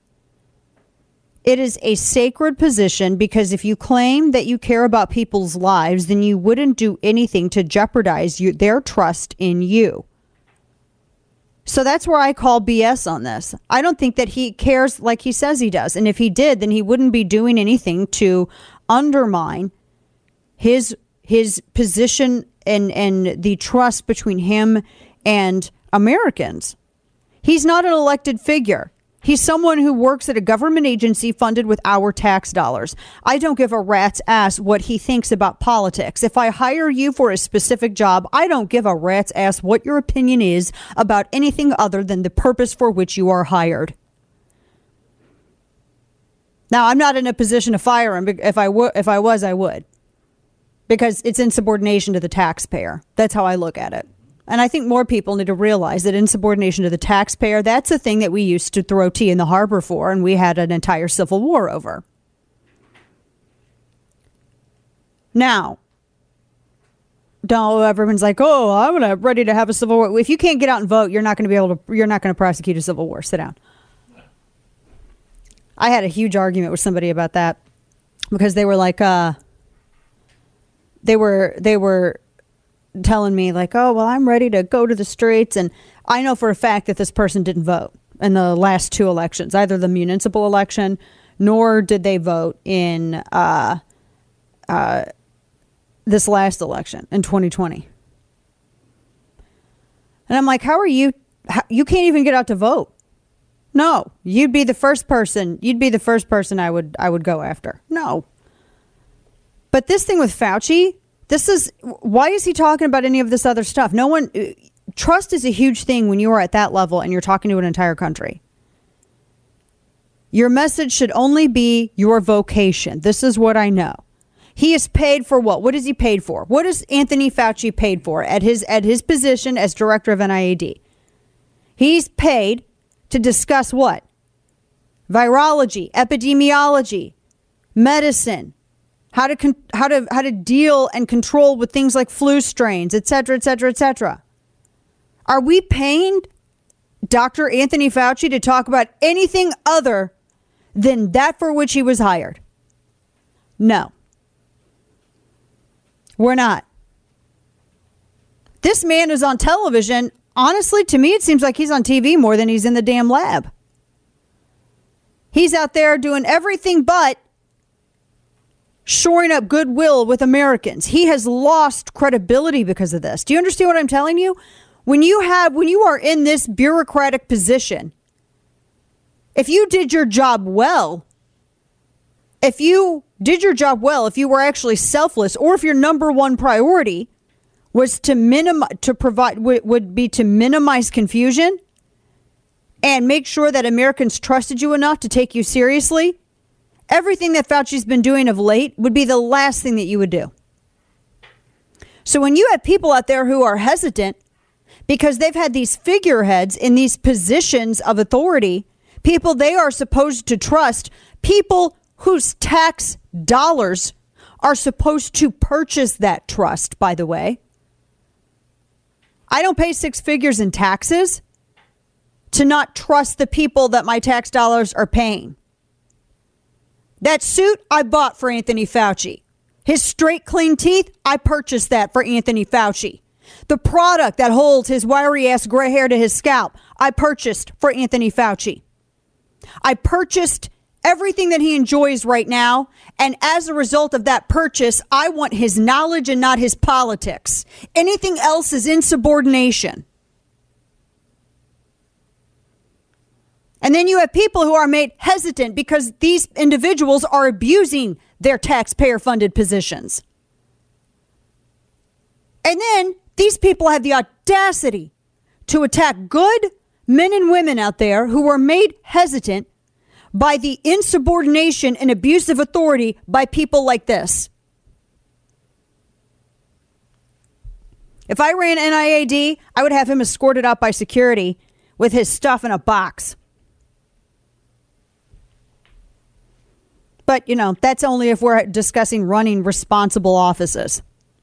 It is a sacred position because if you claim that you care about people's lives, then you wouldn't do anything to jeopardize you, their trust in you. So that's where I call B S on this. I don't think that he cares like he says he does. And if he did, then he wouldn't be doing anything to undermine his his position and, and the trust between him and Americans. He's not an elected figure. He's someone who works at a government agency funded with our tax dollars. I don't give a rat's ass what he thinks about politics. If I hire you for a specific job, I don't give a rat's ass what your opinion is about anything other than the purpose for which you are hired. Now, I'm not in a position to fire him. If I, w- if I was, I would. Because it's insubordination to the taxpayer. That's how I look at it. And I think more people need to realize that insubordination to the taxpayer, that's a thing that we used to throw tea in the harbor for, and we had an entire civil war over. Now, don't everyone's like, oh, I'm gonna ready to have a civil war. If you can't get out and vote, you're not going to be able to. You're not going to prosecute a civil war. Sit down. I had a huge argument with somebody about that because they were like, uh, they were they were. telling me like, oh, well, I'm ready to go to the streets. And I know for a fact that this person didn't vote in the last two elections, either the municipal election, nor did they vote in uh, uh, this last election in twenty twenty. And I'm like, how are you? How, you can't even get out to vote. No, you'd be the first person. You'd be the first person I would I would go after. No. But this thing with Fauci, This is, why is he talking about any of this other stuff? No one, trust is a huge thing when you are at that level and you're talking to an entire country. Your message should only be your vocation. This is what I know. He is paid for what? What is he paid for? What is Anthony Fauci paid for at his, at his position as director of N I A D? He's paid to discuss what? Virology, epidemiology, medicine, How to con- how to how to deal and control with things like flu strains, et cetera, et cetera, et cetera. Are we paying Doctor Anthony Fauci to talk about anything other than that for which he was hired? No, we're not. This man is on television. Honestly, to me, it seems like he's on T V more than he's in the damn lab. He's out there doing everything but shoring up goodwill with Americans. He has lost credibility because of this. Do you understand what I'm telling you? When you have, when you are in this bureaucratic position, if you did your job well, if you did your job well, if you were actually selfless, or if your number one priority was to minimize, to provide, w- would be to minimize confusion and make sure that Americans trusted you enough to take you seriously, everything that Fauci's been doing of late would be the last thing that you would do. So when you have people out there who are hesitant because they've had these figureheads in these positions of authority, people they are supposed to trust, people whose tax dollars are supposed to purchase that trust, by the way. I don't pay six figures in taxes to not trust the people that my tax dollars are paying. That suit I bought for Anthony Fauci. His straight, clean teeth, I purchased that for Anthony Fauci. The product that holds his wiry-ass gray hair to his scalp, I purchased for Anthony Fauci. I purchased everything that he enjoys right now, and as a result of that purchase, I want his knowledge and not his politics. Anything else is insubordination. And then you have people who are made hesitant because these individuals are abusing their taxpayer-funded positions. And then these people have the audacity to attack good men and women out there who were made hesitant by the insubordination and abuse of authority by people like this. If I ran N I A D, I would have him escorted out by security with his stuff in a box. But, you know, that's only if we're discussing running responsible offices.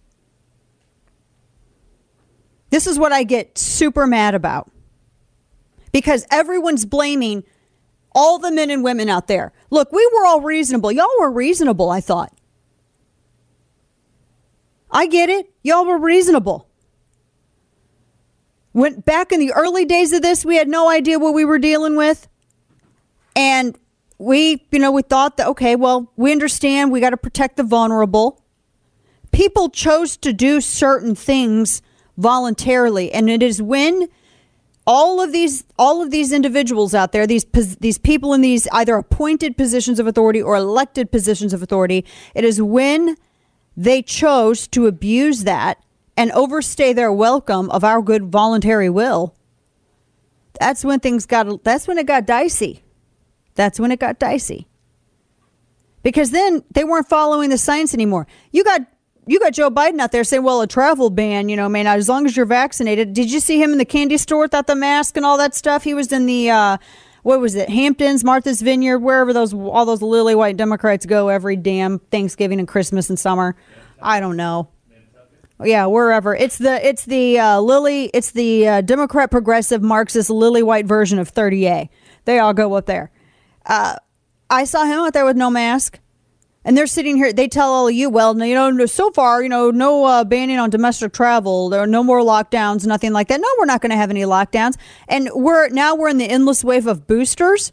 This is what I get super mad about. Because everyone's blaming all the men and women out there. Look, we were all reasonable. Y'all were reasonable, I thought. I get it. Y'all were reasonable. When back in the early days of this, we had no idea what we were dealing with. And we, you know, we thought that, okay, well, we understand we got to protect the vulnerable. People chose to do certain things voluntarily. And it is when all of these all of these individuals out there, these these people in these either appointed positions of authority or elected positions of authority, it is when they chose to abuse that and overstay their welcome of our good voluntary will. That's when things got, that's when it got dicey. That's when it got dicey. Because then they weren't following the science anymore. You got You got Joe Biden out there saying, well, a travel ban, you know, man, as long as you're vaccinated. Did you see him in the candy store without the mask and all that stuff? He was in the, uh, what was it, Hamptons, Martha's Vineyard, wherever those all those lily white Democrats go every damn Thanksgiving and Christmas and summer. I don't know. Yeah, wherever. It's the it's the uh, Lily, it's the uh, Democrat progressive Marxist lily white version of thirty A. They all go up there. Uh, I saw him out there with no mask. And they're sitting here, they tell all of you, well, you know, so far, you know, no uh, banning on domestic travel. There are no more lockdowns, nothing like that. No, we're not going to have any lockdowns. And we're now we're in the endless wave of boosters.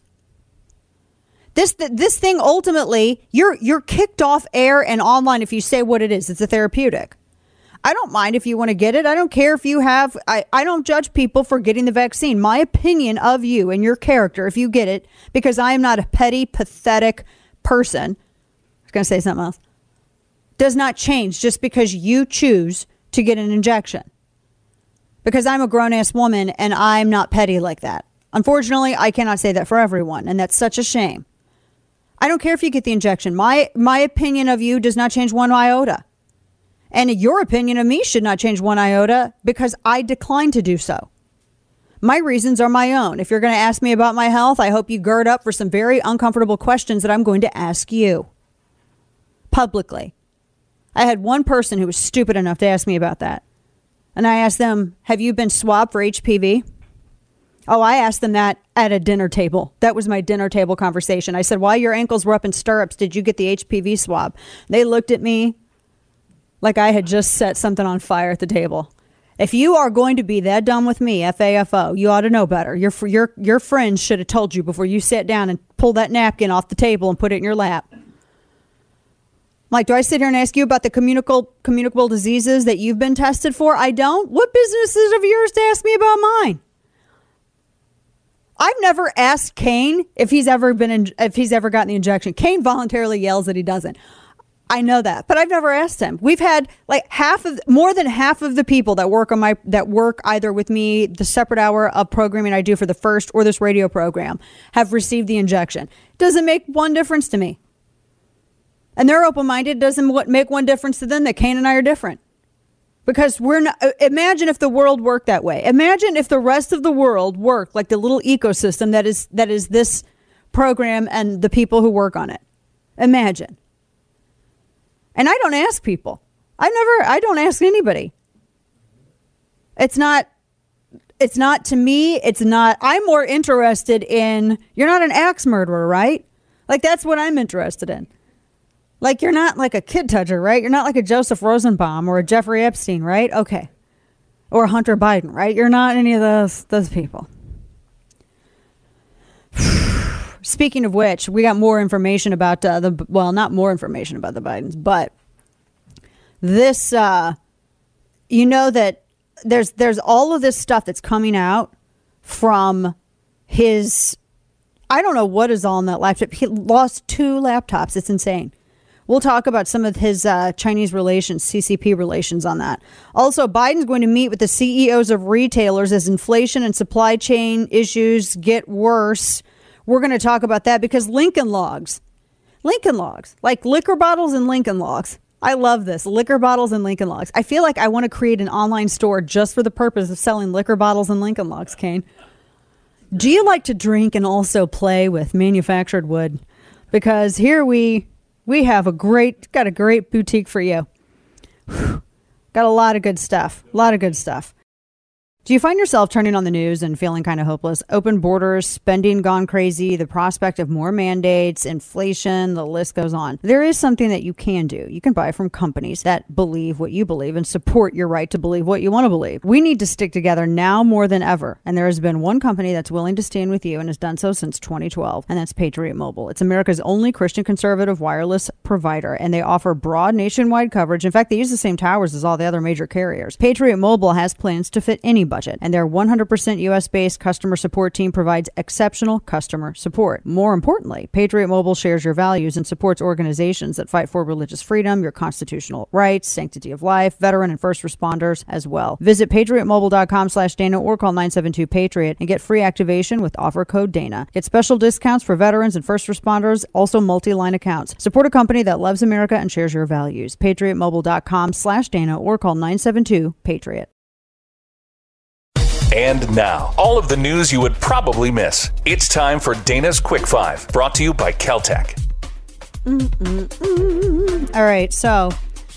This this thing, ultimately, you're you're kicked off air and online if you say what it is. It's a therapeutic. I don't mind if you want to get it. I don't care if you have, I, I don't judge people for getting the vaccine. My opinion of you and your character, if you get it, because I am not a petty, pathetic person, going to say something else, does not change just because you choose to get an injection. Because I'm a grown-ass woman and I'm not petty like that. Unfortunately, I cannot say that for everyone, and that's such a shame. I don't care if you get the injection. My my opinion of you does not change one iota. And your opinion of me should not change one iota because I decline to do so. My reasons are my own. If you're going to ask me about my health, I hope you gird up for some very uncomfortable questions that I'm going to ask you. Publicly. I had one person who was stupid enough to ask me about that. And I asked them, have you been swabbed for H P V? Oh, I asked them that at a dinner table. That was my dinner table conversation. I said, while your ankles were up in stirrups, did you get the H P V swab? They looked at me like I had just set something on fire at the table. If you are going to be that dumb with me, F A F O, you ought to know better. Your, your, your friends should have told you before you sat down and pulled that napkin off the table and put it in your lap. Like, do I sit here and ask you about the communicable communicable diseases that you've been tested for? I don't. What business is it of yours to ask me about mine? I've never asked Kane if he's ever been in, if he's ever gotten the injection. Kane voluntarily yells that he doesn't. I know that, but I've never asked him. We've had like half of more than half of the people that work on my that work either with me, the separate hour of programming I do for the First or this radio program, have received the injection. Doesn't make one difference to me. And they're open-minded. Doesn't make one difference to them that Kane and I are different. Because we're not, imagine if the world worked that way. Imagine if the rest of the world worked like the little ecosystem that is that is this program and the people who work on it. Imagine. And I don't ask people. I never, I don't ask anybody. It's not, it's not to me, it's not, I'm more interested in, you're not an axe murderer, right? Like that's what I'm interested in. Like, you're not like a kid toucher, right? You're not like a Joseph Rosenbaum or a Jeffrey Epstein, right? Okay. Or Hunter Biden, right? You're not any of those those people. Speaking of which, we got more information about uh, the, well, not more information about the Bidens, but this, uh, you know that there's there's all of this stuff that's coming out from his, I don't know what is all in that laptop. He lost two laptops. It's insane. We'll talk about some of his uh, Chinese relations, C C P relations on that. Also, Biden's going to meet with the C E Os of retailers as inflation and supply chain issues get worse. We're going to talk about that because Lincoln Logs, Lincoln Logs, like liquor bottles and Lincoln Logs. I love this. Liquor bottles and Lincoln Logs. I feel like I want to create an online store just for the purpose of selling liquor bottles and Lincoln Logs, Kane. Do you like to drink and also play with manufactured wood? Because here we we have a great, got a great boutique for you. Whew. Got a lot of good stuff. A lot of good stuff. Do you find yourself turning on the news and feeling kind of hopeless? Open borders, spending gone crazy, the prospect of more mandates, inflation, the list goes on. There is something that you can do. You can buy from companies that believe what you believe and support your right to believe what you want to believe. We need to stick together now more than ever. And there has been one company that's willing to stand with you and has done so since twenty twelve, and that's Patriot Mobile. It's America's only Christian conservative wireless provider, and they offer broad nationwide coverage. In fact, they use the same towers as all the other major carriers. Patriot Mobile has plans to fit any budget, and their one hundred percent U S-based customer support team provides exceptional customer support. More importantly, Patriot Mobile shares your values and supports organizations that fight for religious freedom, your constitutional rights, sanctity of life, veteran and first responders as well. Visit patriotmobile.com slash Dana or call nine seven two Patriot and get free activation with offer code Dana. Get special discounts for veterans and first responders, also multi-line accounts. Support a company that loves America and shares your values. patriotmobile.com slash Dana or call nine seven two Patriot. And now, all of the news you would probably miss. It's time for Dana's Quick Five, brought to you by Caltech. Mm-mm-mm. All right, so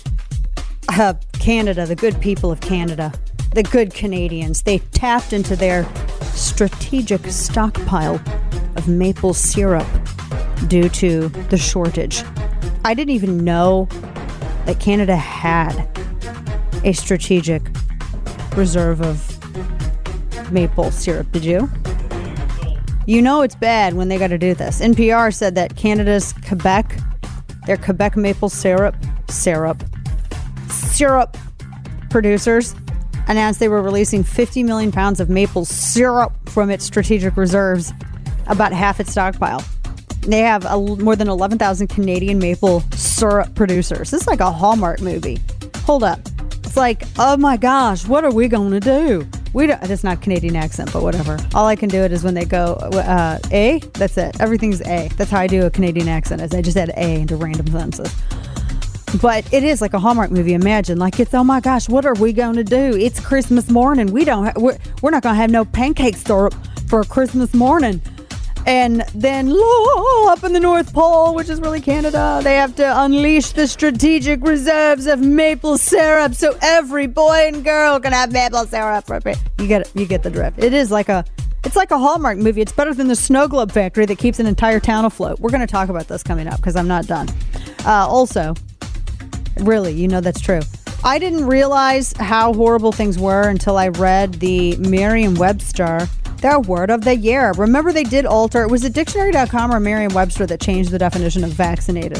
uh, Canada, the good people of Canada, the good Canadians, they tapped into their strategic stockpile of maple syrup due to the shortage. I didn't even know that Canada had a strategic reserve of maple syrup. Did you? You know it's bad when they got to do this. N P R said that Canada's Quebec, their Quebec maple syrup, syrup, syrup producers announced they were releasing fifty million pounds of maple syrup from its strategic reserves, about half its stockpile. They have a, more than eleven thousand Canadian maple syrup producers. This is like a Hallmark movie. Hold up. It's like, oh my gosh, what are we going to do? We don't, that's not a Canadian accent, but whatever. All I can do it is when they go, uh, A, that's it. Everything's A. That's how I do a Canadian accent, is I just add A into random sentences. But it is like a Hallmark movie. Imagine, like, it's, oh my gosh, what are we going to do? It's Christmas morning. We don't, ha- we're, we're not going to have no pancake syrup for Christmas morning. And then lo, up in the North Pole, which is really Canada, they have to unleash the strategic reserves of maple syrup so every boy and girl can have maple syrup. You get it. You get the drift. It is like a, it's like a Hallmark movie. It's better than the snow globe factory that keeps an entire town afloat. We're going to talk about this coming up because I'm not done. Uh, also, really, you know that's true. I didn't realize how horrible things were until I read the Merriam-Webster, their word of the year. Remember, they did alter. It was it dictionary dot com or Merriam-Webster that changed the definition of vaccinated.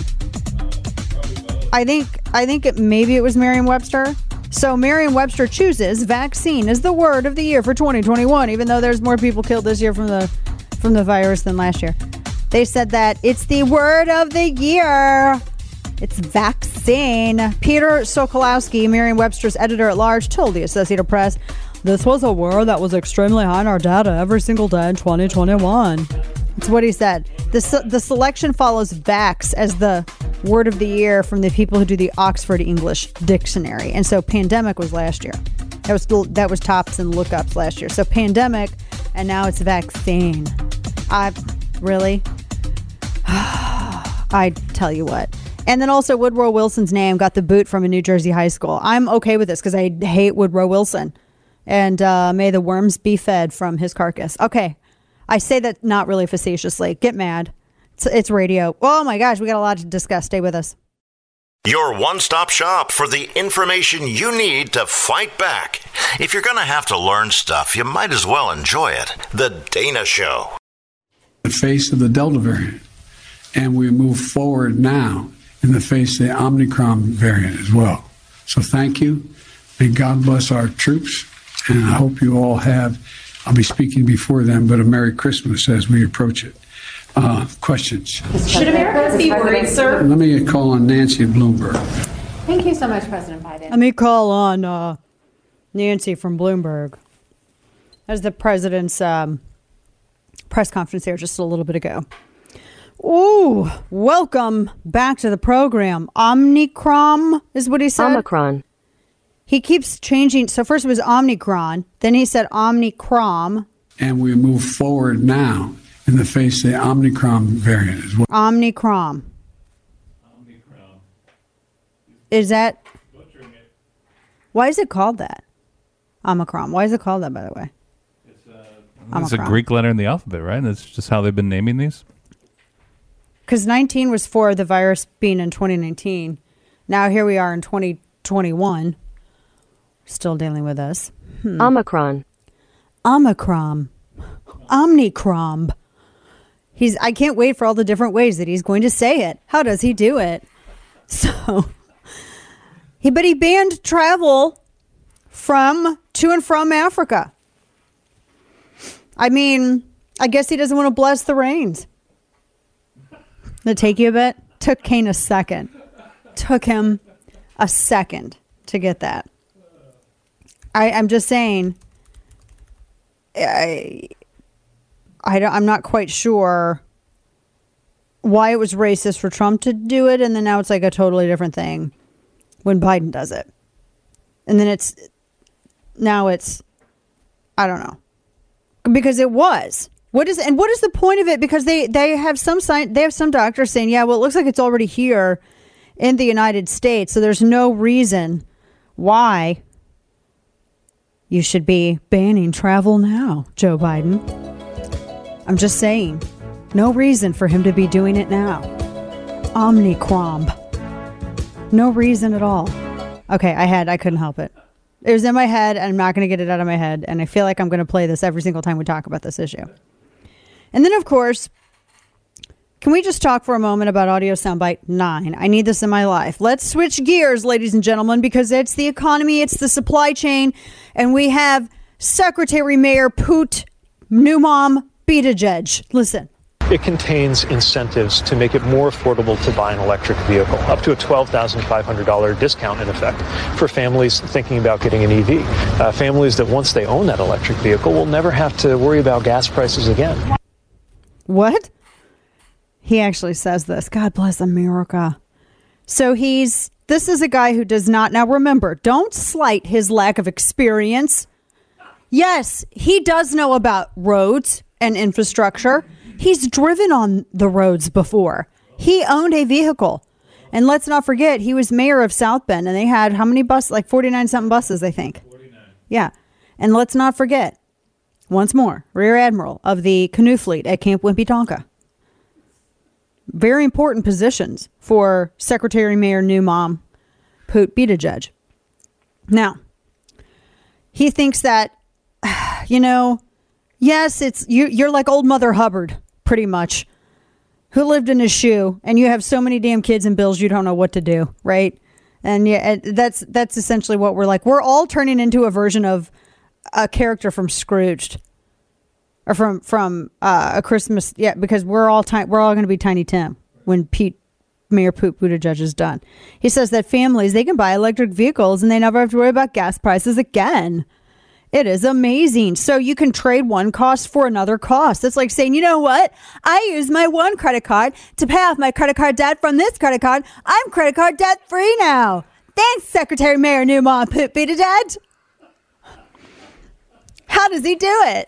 I think I think it, maybe it was Merriam-Webster. So Merriam-Webster chooses vaccine as the word of the year for twenty twenty-one, even though there's more people killed this year from the from the virus than last year. They said that it's the word of the year. It's vaccine. Peter Sokolowski, Merriam-Webster's editor-at-large, told the Associated Press, this was a word that was extremely high in our data every single day in twenty twenty-one. That's what he said. The, the selection follows vax as the word of the year from the people who do the Oxford English Dictionary. And so pandemic was last year. That was that was tops and lookups last year. So pandemic, and now it's vaccine. I really, I tell you what. And then also Woodrow Wilson's name got the boot from a New Jersey high school. I'm okay with this because I hate Woodrow Wilson. And uh, may the worms be fed from his carcass. Okay. I say that not really facetiously. Get mad. It's, it's radio. Oh my gosh, we got a lot to discuss. Stay with us. Your one-stop shop for the information you need to fight back. If you're going to have to learn stuff, you might as well enjoy it. The Dana Show. The face of the Delta variant. And we move forward now in the face of the Omicron variant as well. So thank you. May God bless our troops. And I hope you all have, I'll be speaking before them, but a Merry Christmas as we approach it. Uh, questions? Should Americans be worried, sir? Let me call on Nancy Bloomberg. Thank you so much, President Biden. Let me call on uh, Nancy from Bloomberg. As the president's um, press conference there just a little bit ago. Ooh, welcome back to the program. Omicron is what he said. Omicron. He keeps changing. So first it was Omicron. Then he said Omicron. And we move forward now in the face of the Omicron variant as well. Omicron. Omicron. Is that? Why is it called that? Omicron. Why is it called that, by the way? It's, uh, it's a Greek letter in the alphabet, right? That's just how they've been naming these? Because nineteen was for the virus being in twenty nineteen. Now here we are in twenty twenty-one. Still dealing with this. Hmm. Omicron. Omicron. Omnicron. He's. I can't wait for all the different ways that he's going to say it. How does he do it? So, he but he banned travel from to and from Africa. I mean, I guess he doesn't want to bless the rains. Did it take you a bit? Took Kane a second. Took him a second to get that. I, I'm just saying. I. I don't, I'm not quite sure why it was racist for Trump to do it, and then now it's like a totally different thing when Biden does it. And then it's, now it's, I don't know. Because it was. What is, and what is the point of it? Because they, they have some sign, they have some doctors saying, yeah, well, it looks like it's already here in the United States, so there's no reason why you should be banning travel now, Joe Biden. I'm just saying, no reason for him to be doing it now. Omnicron. No reason at all. Okay, I had, I couldn't help it. It was in my head, and I'm not going to get it out of my head, and I feel like I'm going to play this every single time we talk about this issue. And then, of course, can we just talk for a moment about audio soundbite nine? I need this in my life. Let's switch gears, ladies and gentlemen, because it's the economy, it's the supply chain, and we have Secretary Mayor Pete Numom Buttigieg. Listen. It contains incentives to make it more affordable to buy an electric vehicle, up to a twelve thousand five hundred dollars discount in effect for families thinking about getting an E V. Uh, families that once they own that electric vehicle will never have to worry about gas prices again. What? He actually says this. God bless America. So he's, this is a guy who does not, now remember, don't slight his lack of experience. Yes, he does know about roads and infrastructure. He's driven on the roads before. He owned a vehicle. And let's not forget, he was mayor of South Bend, and they had how many buses? Like forty-nine something buses, I think. forty-nine. Yeah. And let's not forget, once more, Rear Admiral of the canoe fleet at Camp Wimpy Tonka. Very important positions for Secretary Mayor Numom Pete Buttigieg. Now, he thinks that, you know, yes, it's you, you're like old Mother Hubbard, pretty much, who lived in a shoe, and you have so many damn kids and bills you don't know what to do, right? And yeah, that's that's essentially what we're like. We're all turning into a version of a character from Scrooged, or from from uh, a Christmas. Yeah, because we're all ti- we're all going to be Tiny Tim when Pete Mayor Pete Buttigieg is done. He says that families, they can buy electric vehicles and they never have to worry about gas prices again. It is amazing. So you can trade one cost for another cost. It's like saying, you know what? I use my one credit card to pay off my credit card debt from this credit card. I'm credit card debt free now. Thanks, Secretary Mayor Numom Pete Buttigieg. How does he do it?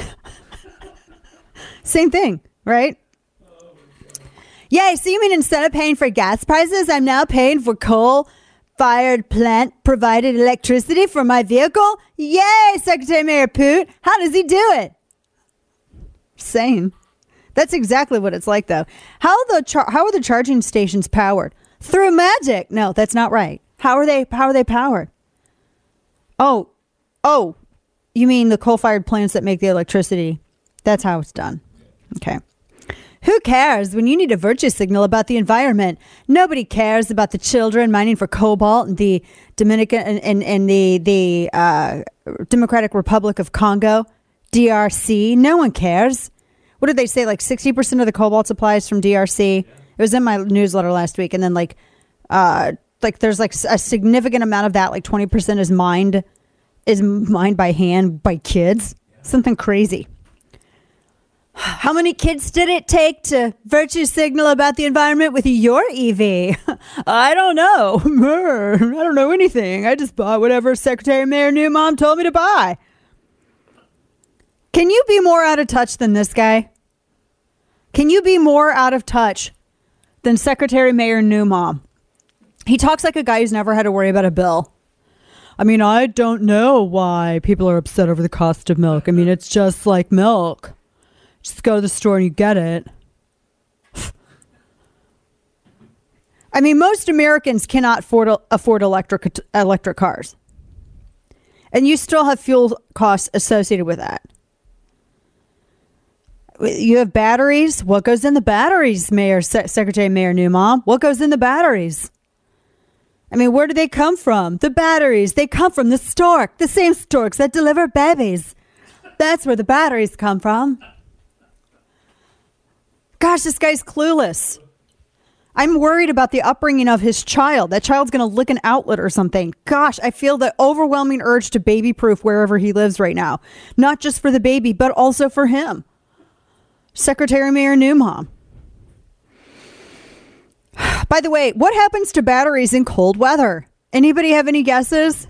Same thing, right? Yeah, so you mean instead of paying for gas prices, I'm now paying for coal fired plant provided electricity for my vehicle? Yay, Secretary Mayor Pete. How does he do it? Same. That's exactly what it's like, though. How the char- how are the charging stations powered? Through magic. No, that's not right. How are they how are they powered? Oh, oh, you mean the coal-fired plants that make the electricity? That's how it's done. Okay. Who cares when you need a virtue signal about the environment? Nobody cares about the children mining for cobalt in the Dominican and, and, and the the uh, Democratic Republic of Congo, D R C. No one cares. what did they say? Like sixty percent of the cobalt supplies from D R C. It was in my newsletter last week. And then like, uh, like there's like a significant amount of that, like twenty percent is mined, is mined by hand by kids. Something crazy. How many kids did it take to virtue signal about the environment with your E V? I don't know. I don't know anything. I just bought whatever Secretary Mayor Newmom told me to buy. Can you be more out of touch than this guy? Can you be more out of touch than Secretary Mayor Newmom? He talks like a guy who's never had to worry about a bill. I mean, I don't know why people are upset over the cost of milk. I mean, it's just like milk. Just go to the store and you get it. I mean, most Americans cannot afford, afford electric electric cars. And you still have fuel costs associated with that. You have batteries. What goes in the batteries, Mayor, Se- Secretary Mayor Newmom? What goes in the batteries? I mean, where do they come from? The batteries, they come from the stork, the same storks that deliver babies. That's where the batteries come from. Gosh, this guy's clueless. I'm worried about the upbringing of his child. That child's going to lick an outlet or something. Gosh, I feel the overwhelming urge to baby-proof wherever he lives right now. Not just for the baby, but also for him. Secretary Mayor Newmom. By the way, what happens to batteries in cold weather? Anybody have any guesses?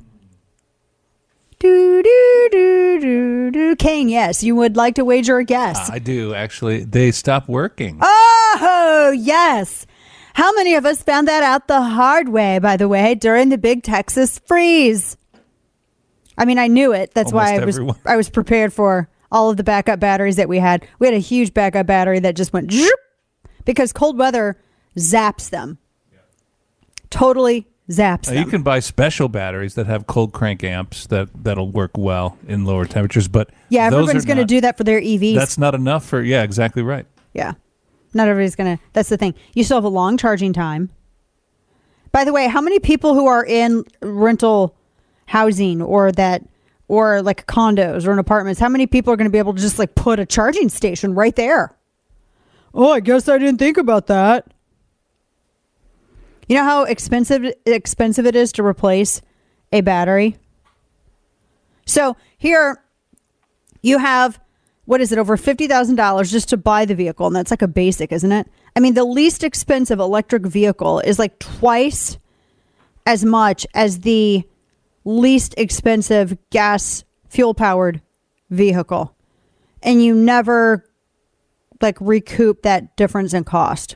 Do, do, do, do, do. Kane, yes, you would like to wager a guess. Uh, I do, actually. They stop working. Oh, yes. How many of us found that out the hard way, by the way, during the big Texas freeze? I mean, I knew it. That's Almost why I was everyone. I was prepared for all of the backup batteries that we had. We had a huge backup battery that just went zoop, because cold weather zaps them. Totally zaps Uh, them. you can buy special batteries that have cold crank amps that, that'll work well in lower temperatures. But Yeah, those everybody's are going to not- do that for their E Vs. That's not enough for, yeah, exactly right. Yeah. Not everybody's going to. That's the thing. You still have a long charging time. By the way, how many people who are in rental housing or that, or like condos or in apartments, how many people are going to be able to just like put a charging station right there? Oh, I guess I didn't think about that. You know how expensive expensive it is to replace a battery? So here you have, what is it, over fifty thousand dollars just to buy the vehicle. And that's like a basic, isn't it? I mean, the least expensive electric vehicle is like twice as much as the least expensive gas fuel-powered vehicle. And you never like recoup that difference in cost.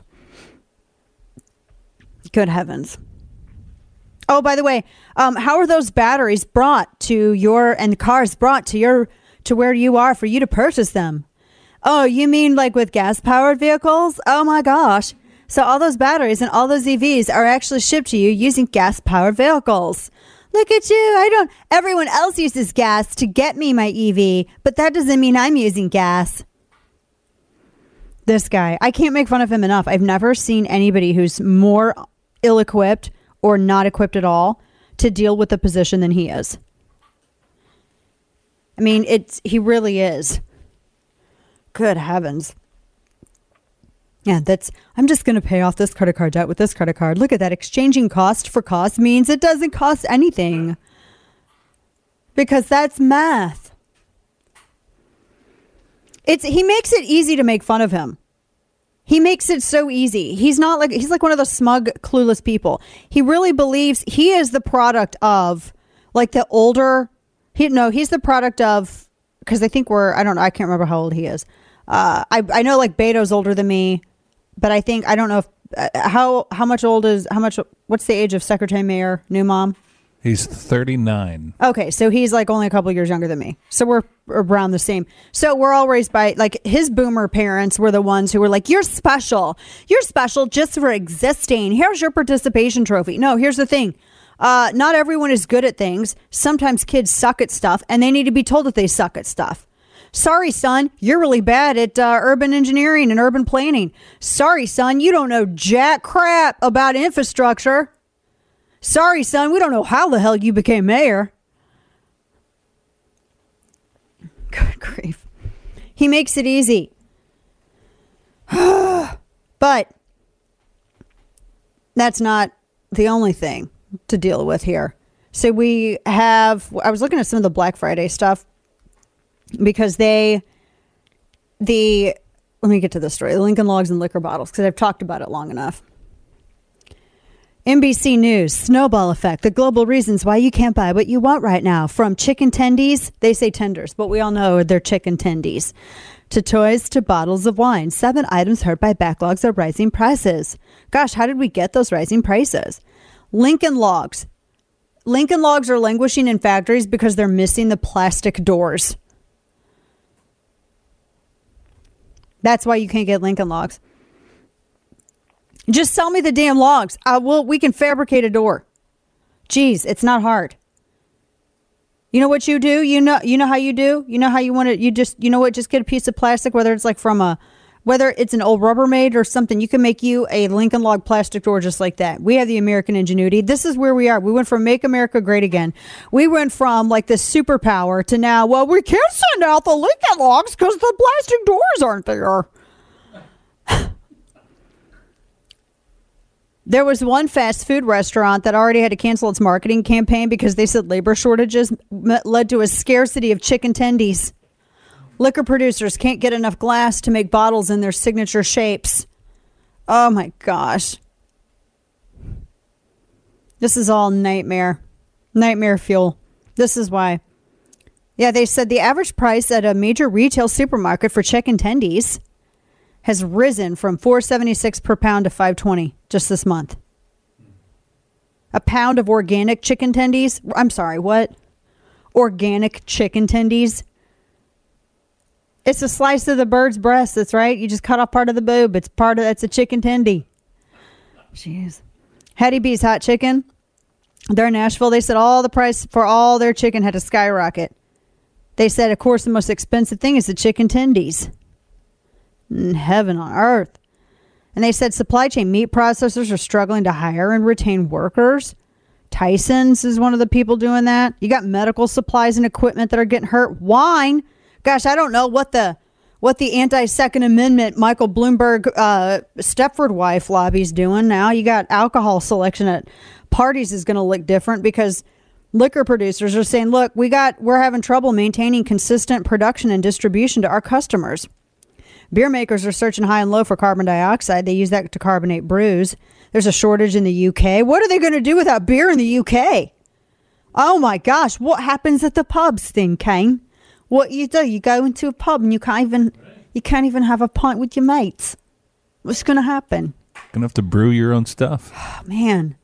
Good heavens. Oh, by the way, um, how are those batteries brought to your, and the cars brought to your, to where you are for you to purchase them? Oh, you mean like with gas powered vehicles? Oh my gosh. So all those batteries and all those E Vs are actually shipped to you using gas powered vehicles. Look at you. I don't, everyone else uses gas to get me my E V, but that doesn't mean I'm using gas. This guy, I can't make fun of him enough. I've never seen anybody who's more ill-equipped or not equipped at all to deal with the position than he is. I mean, it's he really is. Good heavens. Yeah, that's, I'm just going to pay off this credit card debt with this credit card. Look at that. Exchanging cost for cost means it doesn't cost anything. Because that's math. It's he makes it easy to make fun of him. He makes it so easy. He's not like, he's like one of those smug, clueless people. He really believes he is the product of like the older, he no, he's the product of, because I think we're, I don't know, I can't remember how old he is. Uh, I I know like Beto's older than me, but I think, I don't know if, uh, how, how much old is, how much, what's the age of Secretary Mayor Newmom? He's thirty-nine. Okay, so he's like only a couple years younger than me. So we're around the same. So we're all raised by, like, his boomer parents were the ones who were like, you're special. You're special just for existing. Here's your participation trophy. No, here's the thing. Uh, not everyone is good at things. Sometimes kids suck at stuff, and they need to be told that they suck at stuff. Sorry, son, you're really bad at uh, urban engineering and urban planning. Sorry, son, you don't know jack crap about infrastructure. Sorry, son, we don't know how the hell you became mayor. Good grief. He makes it easy. that's not the only thing to deal with here. So we have, I was looking at some of the Black Friday stuff because they, the, let me get to this story, the Lincoln Logs and liquor bottles, because I've talked about it long enough. N B C News, snowball effect, the global reasons why you can't buy what you want right now. From chicken tendies, they say tenders, but we all know they're chicken tendies, to toys to bottles of wine. Seven items hurt by backlogs of rising prices. Gosh, how did we get those rising prices? Lincoln Logs. Lincoln Logs are languishing in factories because they're missing the plastic doors. That's why you can't get Lincoln Logs. Just sell me the damn logs. I will. We can fabricate a door. Jeez, it's not hard. You know what you do? You know, you know how you do? You know how you want it? You just, you know what? Just get a piece of plastic, whether it's like from a, whether it's an old Rubbermaid or something. You can make you a Lincoln Log plastic door just like that. We have the American ingenuity. This is where we are. We went from Make America Great Again. We went from like this superpower to now, well, we can't send out the Lincoln Logs because the plastic doors aren't there. There was one fast food restaurant that already had to cancel its marketing campaign because they said labor shortages led to a scarcity of chicken tendies. Liquor producers can't get enough glass to make bottles in their signature shapes. Oh my gosh. This is all nightmare. Nightmare fuel. This is why. Yeah, they said the average price at a major retail supermarket for chicken tendies has risen from four dollars and seventy-six cents per pound to five dollars and twenty cents just this month. A pound of organic chicken tendies. I'm sorry, what? Organic chicken tendies. It's a slice of the bird's breast. That's right. You just cut off part of the boob. It's part of, that's a chicken tendy. Jeez. Hattie B's Hot Chicken. They're in Nashville. They said all the price for all their chicken had to skyrocket. They said, of course, the most expensive thing is the chicken tendies. Heaven on earth. And they said supply chain meat processors are struggling to hire and retain workers. Tyson's is one of the people doing that. You got medical supplies and equipment that are getting hurt. Wine. Gosh, I don't know what the what the anti-Second Amendment Michael Bloomberg uh, Stepford wife lobby's doing now. You got alcohol selection at parties is going to look different because liquor producers are saying, look, we got we're having trouble maintaining consistent production and distribution to our customers. Beer makers are searching high and low for carbon dioxide. They use that to carbonate brews. There's a shortage in the U K. What are they going to do without beer in the U K? Oh my gosh, what happens at the pubs thing, Kane? What you do, you go into a pub and you can't even you can't even have a pint with your mates. What's going to happen? Gonna have to brew your own stuff. Oh, man.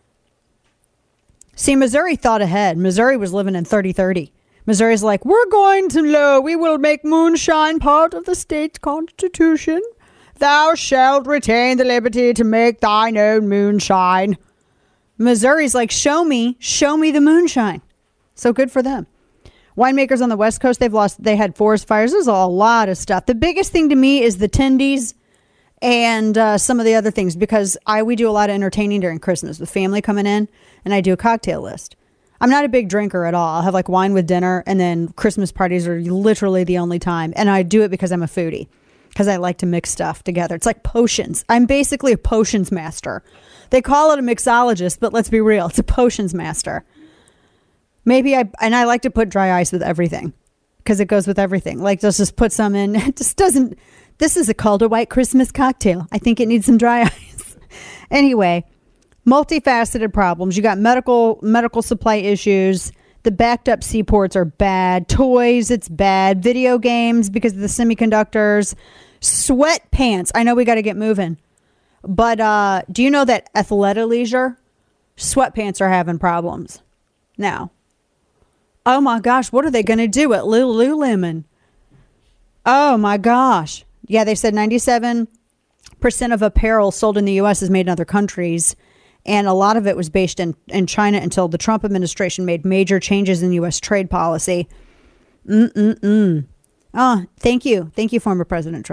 See, Missouri thought ahead. Missouri was living in thirty thirty. Missouri's like, we're going to low. We will make moonshine part of the state constitution. Thou shalt retain the liberty to make thine own moonshine. Missouri's like, show me, show me the moonshine. So good for them. Winemakers on the West Coast, they've lost, they had forest fires. There's a lot of stuff. The biggest thing to me is the tendies and uh, some of the other things because I we do a lot of entertaining during Christmas with family coming in, and I do a cocktail list. I'm not a big drinker at all. I'll have like wine with dinner, and then Christmas parties are literally the only time. And I do it because I'm a foodie, because I like to mix stuff together. It's like potions. I'm basically a potions master. They call it a mixologist, but let's be real. It's a potions master. Maybe I, and I like to put dry ice with everything because it goes with everything. Like let's just put some in. It just doesn't, this is a Calder White Christmas cocktail. I think it needs some dry ice. Anyway. Multifaceted problems. You got medical medical supply issues. The backed up seaports are bad. Toys, it's bad. Video games because of the semiconductors. Sweatpants. I know we got to get moving. But uh, do you know that athleisure? Sweatpants are having problems now. Oh my gosh, what are they going to do at Lululemon? Oh my gosh. Yeah, they said ninety-seven percent of apparel sold in the U S is made in other countries. And a lot of it was based in, in China until the Trump administration made major changes in U S trade policy. Mm-mm-mm. Oh, thank you. Thank you, former President Trump.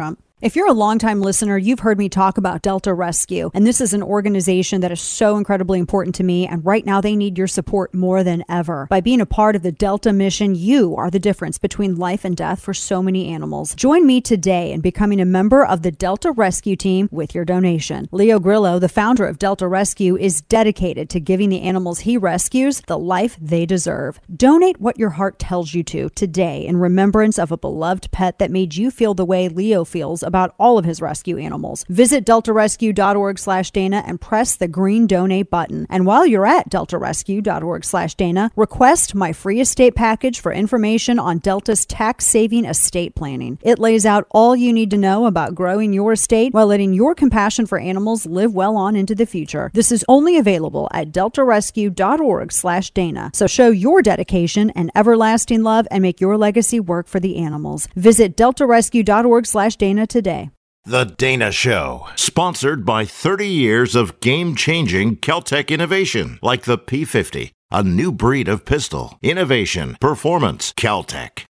If you're a longtime listener, you've heard me talk about Delta Rescue, and this is an organization that is so incredibly important to me, and right now they need your support more than ever. By being a part of the Delta mission, you are the difference between life and death for so many animals. Join me today in becoming a member of the Delta Rescue team with your donation. Leo Grillo, the founder of Delta Rescue, is dedicated to giving the animals he rescues the life they deserve. Donate what your heart tells you to today in remembrance of a beloved pet that made you feel the way Leo feels about all of his rescue animals. Visit delta rescue dot org slash Dana and press the green donate button. And while you're at delta rescue dot org slash Dana, request my free estate package for information on Delta's tax-saving estate planning. It lays out all you need to know about growing your estate while letting your compassion for animals live well on into the future. This is only available at delta rescue dot org slash Dana. So show your dedication and everlasting love and make your legacy work for the animals. Visit delta rescue dot org slash Dana today. The Dana Show, sponsored by thirty years of game-changing Kel-Tec innovation, like the P fifty, a new breed of pistol. Innovation, performance, Kel-Tec.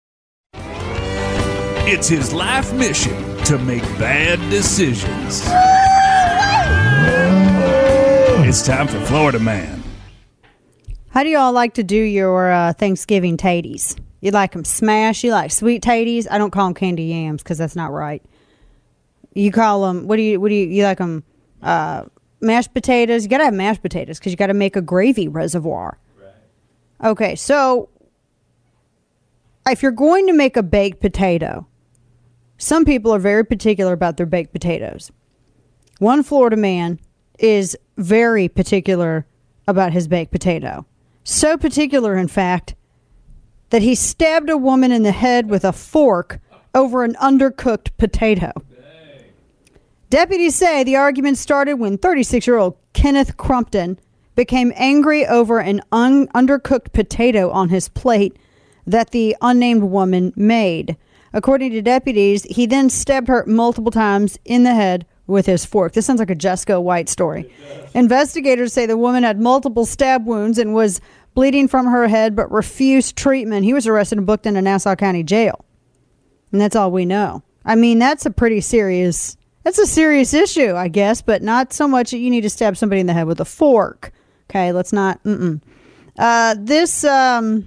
It's his life mission to make bad decisions. It's time for Florida Man. How do y'all like to do your uh, Thanksgiving taties? You like them smashed? You like sweet taties? I don't call them candy yams because that's not right. You call them, what do you, what do you, you like them, uh, mashed potatoes? You got to have mashed potatoes because you got to make a gravy reservoir. Right. Okay, so if you're going to make a baked potato, some people are very particular about their baked potatoes. One Florida man is very particular about his baked potato. So particular, in fact, that he stabbed a woman in the head with a fork over an undercooked potato. Deputies say the argument started when thirty-six-year-old Kenneth Crumpton became angry over an un- undercooked potato on his plate that the unnamed woman made. According to deputies, he then stabbed her multiple times in the head with his fork. This sounds like a Jesco White story. Investigators say the woman had multiple stab wounds and was bleeding from her head but refused treatment. He was arrested and booked into Nassau County Jail. And that's all we know. I mean, that's a pretty serious... That's a serious issue, I guess, but not so much that you need to stab somebody in the head with a fork. Okay, let's not. Mm-mm. Uh, this, um,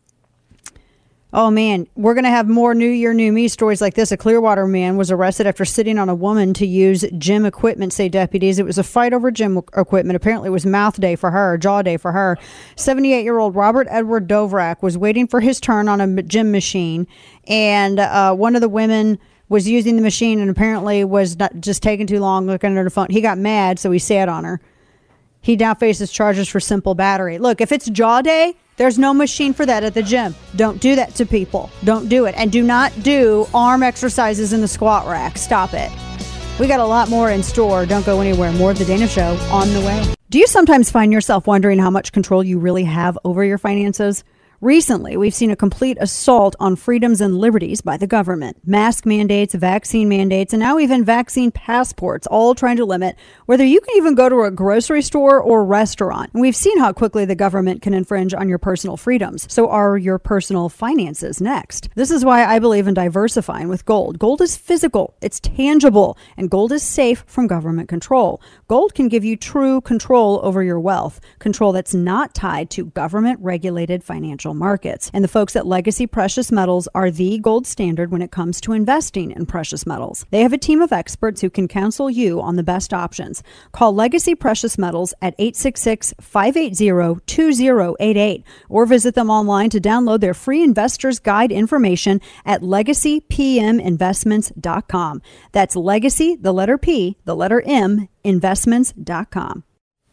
oh man, we're going to have more New Year, New Me stories like this. A Clearwater man was arrested after sitting on a woman to use gym equipment, say deputies. It was a fight over gym equipment. Apparently it was mouth day for her, jaw day for her. seventy-eight-year-old Robert Edward Dovrak was waiting for his turn on a gym machine, and uh, one of the women was using the machine and apparently was not just taking too long looking at her phone. He got mad, so he sat on her. He now faces charges for simple battery. Look, if it's jaw day, there's no machine for that at the gym. Don't do that to people. Don't do it. And do not do arm exercises in the squat rack. Stop it. We got a lot more in store. Don't go anywhere. More of The Dana Show on the way. Do you sometimes find yourself wondering how much control you really have over your finances? Recently, we've seen a complete assault on freedoms and liberties by the government. Mask mandates, vaccine mandates, and now even vaccine passports, all trying to limit whether you can even go to a grocery store or restaurant. And we've seen how quickly the government can infringe on your personal freedoms. So are your personal finances next? This is why I believe in diversifying with gold. Gold is physical, it's tangible, and gold is safe from government control. Gold can give you true control over your wealth, control that's not tied to government-regulated financial markets. And the folks at Legacy Precious Metals are the gold standard when it comes to investing in precious metals. They have a team of experts who can counsel you on the best options. Call Legacy Precious Metals at eight six six, five eight zero, two zero eight eight or visit them online to download their free investor's guide information at legacy p m investments dot com. That's Legacy, the letter P, the letter M, investments dot com.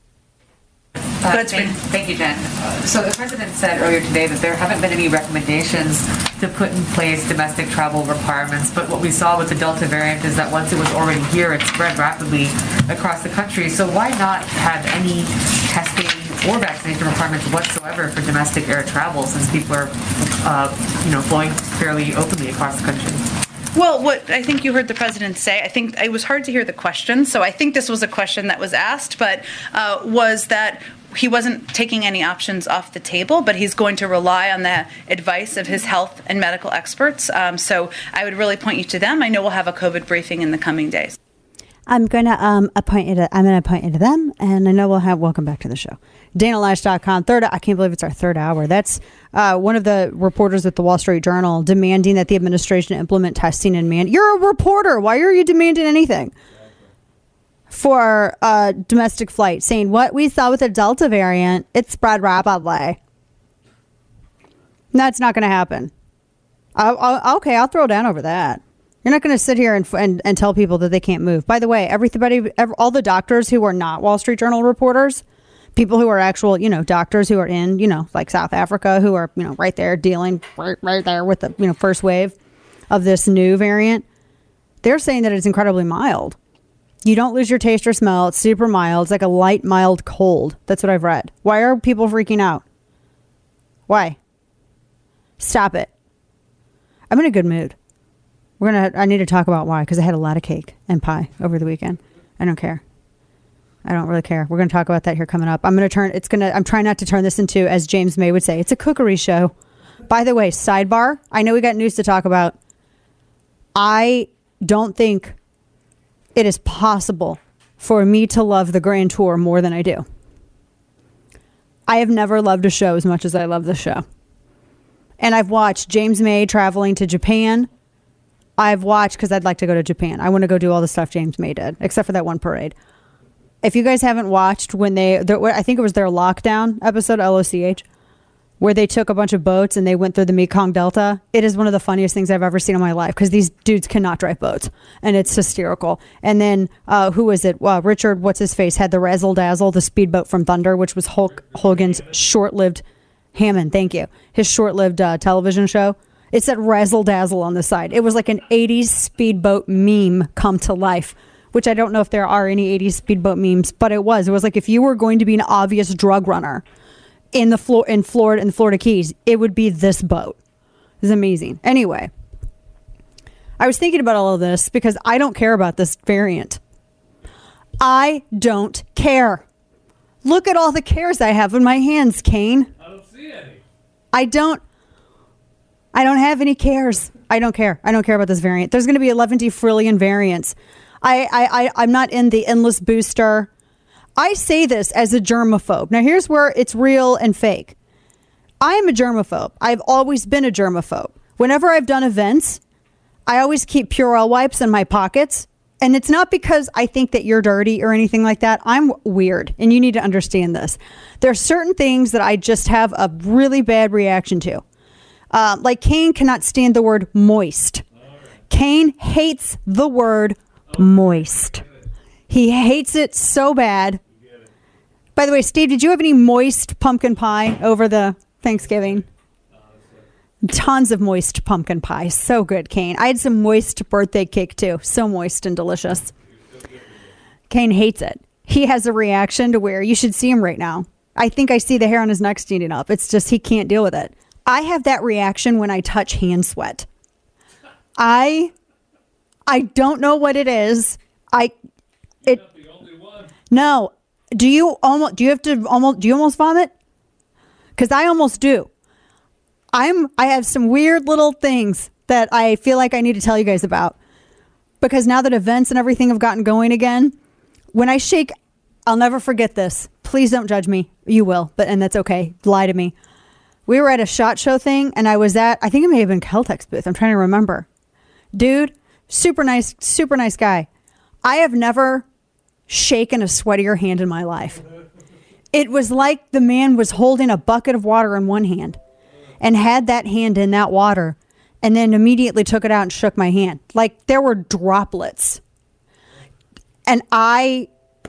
Uh, thank, thank you, Jen. Uh, so the president said earlier today that there haven't been any recommendations to put in place domestic travel requirements, but what we saw with the Delta variant is that once it was already here, it spread rapidly across the country. So why not have any testing or vaccination requirements whatsoever for domestic air travel, since people are, uh, you know, flying fairly openly across the country? Well, what I think you heard the president say, I think it was hard to hear the question, so I think this was a question that was asked, but uh, was that he wasn't taking any options off the table, but he's going to rely on the advice of his health and medical experts. Um, so I would really point you to them. I know we'll have a COVID briefing in the coming days. I'm gonna um appoint you to I'm gonna appoint you to them, and I know we'll have welcome back to the show. Dana Loesch dot com. Third, I can't believe it's our third hour. That's uh, one of the reporters at the Wall Street Journal demanding that the administration implement testing and man. You're a reporter. Why are you demanding anything for uh, domestic flight? Saying what we saw with the Delta variant, it spread rapidly. That's not going to happen. I'll, I'll, okay, I'll throw down over that. You're not going to sit here and, and and tell people that they can't move. By the way, everybody, every, all the doctors who are not Wall Street Journal reporters, people who are actual, you know, doctors who are in, you know, like South Africa, who are, you know, right there dealing right, right there with the, you know, first wave of this new variant, they're saying that it's incredibly mild. You don't lose your taste or smell. It's super mild. It's like a light, mild cold. That's what I've read. Why are people freaking out? Why? Stop it. I'm in a good mood. We're gonna. I need to talk about why, because I had a lot of cake and pie over the weekend. I don't care. I don't really care. We're gonna talk about that here coming up. I'm gonna turn. It's gonna. I'm trying not to turn this into, as James May would say, it's a cookery show. By the way, sidebar. I know we got news to talk about. I don't think it is possible for me to love the Grand Tour more than I do. I have never loved a show as much as I love this show. And I've watched James May traveling to Japan. I've watched, because I'd like to go to Japan. I want to go do all the stuff James May did, except for that one parade. If you guys haven't watched when they, I think it was their lockdown episode, L O C H, where they took a bunch of boats and they went through the Mekong Delta. It is one of the funniest things I've ever seen in my life, because these dudes cannot drive boats, and it's hysterical. And then, uh, who was it? Well, Richard, what's his face, had the Razzle Dazzle, the speedboat from Thunder, which was Hulk Hogan's short-lived, Hammond, thank you, his short-lived uh, television show. It said Razzle Dazzle on the side. It was like an eighties speedboat meme come to life, which I don't know if there are any eighties speedboat memes, but it was. It was like if you were going to be an obvious drug runner in the Flo- in Florida, in the Florida Keys, it would be this boat. It's amazing. Anyway, I was thinking about all of this because I don't care about this variant. I don't care. Look at all the cares I have in my hands, Kane. I don't see any. I don't. I don't have any cares. I don't care. I don't care about this variant. There's going to be eleven trillion variants. I, I, I, I'm not in the endless booster. I say this as a germaphobe. Now, here's where it's real and fake. I am a germaphobe. I've always been a germaphobe. Whenever I've done events, I always keep Purell wipes in my pockets. And it's not because I think that you're dirty or anything like that. I'm weird, and you need to understand this. There are certain things that I just have a really bad reaction to. Uh, like Kane cannot stand the word moist. Kane hates the word moist. He hates it so bad. By the way, Steve, did you have any moist pumpkin pie over the Thanksgiving? Tons of moist pumpkin pie. So good, Kane. I had some moist birthday cake too. So moist and delicious. Kane hates it. He has a reaction to where you should see him right now. I think I see the hair on his neck standing up. It's just he can't deal with it. I have that reaction when I touch hand sweat. I I don't know what it is. I it No. Do you almost do you have to almost do you almost vomit? Cuz I almost do. I'm I have some weird little things that I feel like I need to tell you guys about. Because now that events and everything have gotten going again, when I shake, I'll never forget this. Please don't judge me. You will, but and that's okay. Lie to me. We were at a SHOT Show thing, and I was at, I think it may have been Caltech's booth. I'm trying to remember. Dude, super nice, super nice guy. I have never shaken a sweatier hand in my life. It was like the man was holding a bucket of water in one hand and had that hand in that water and then immediately took it out and shook my hand. Like there were droplets. And I,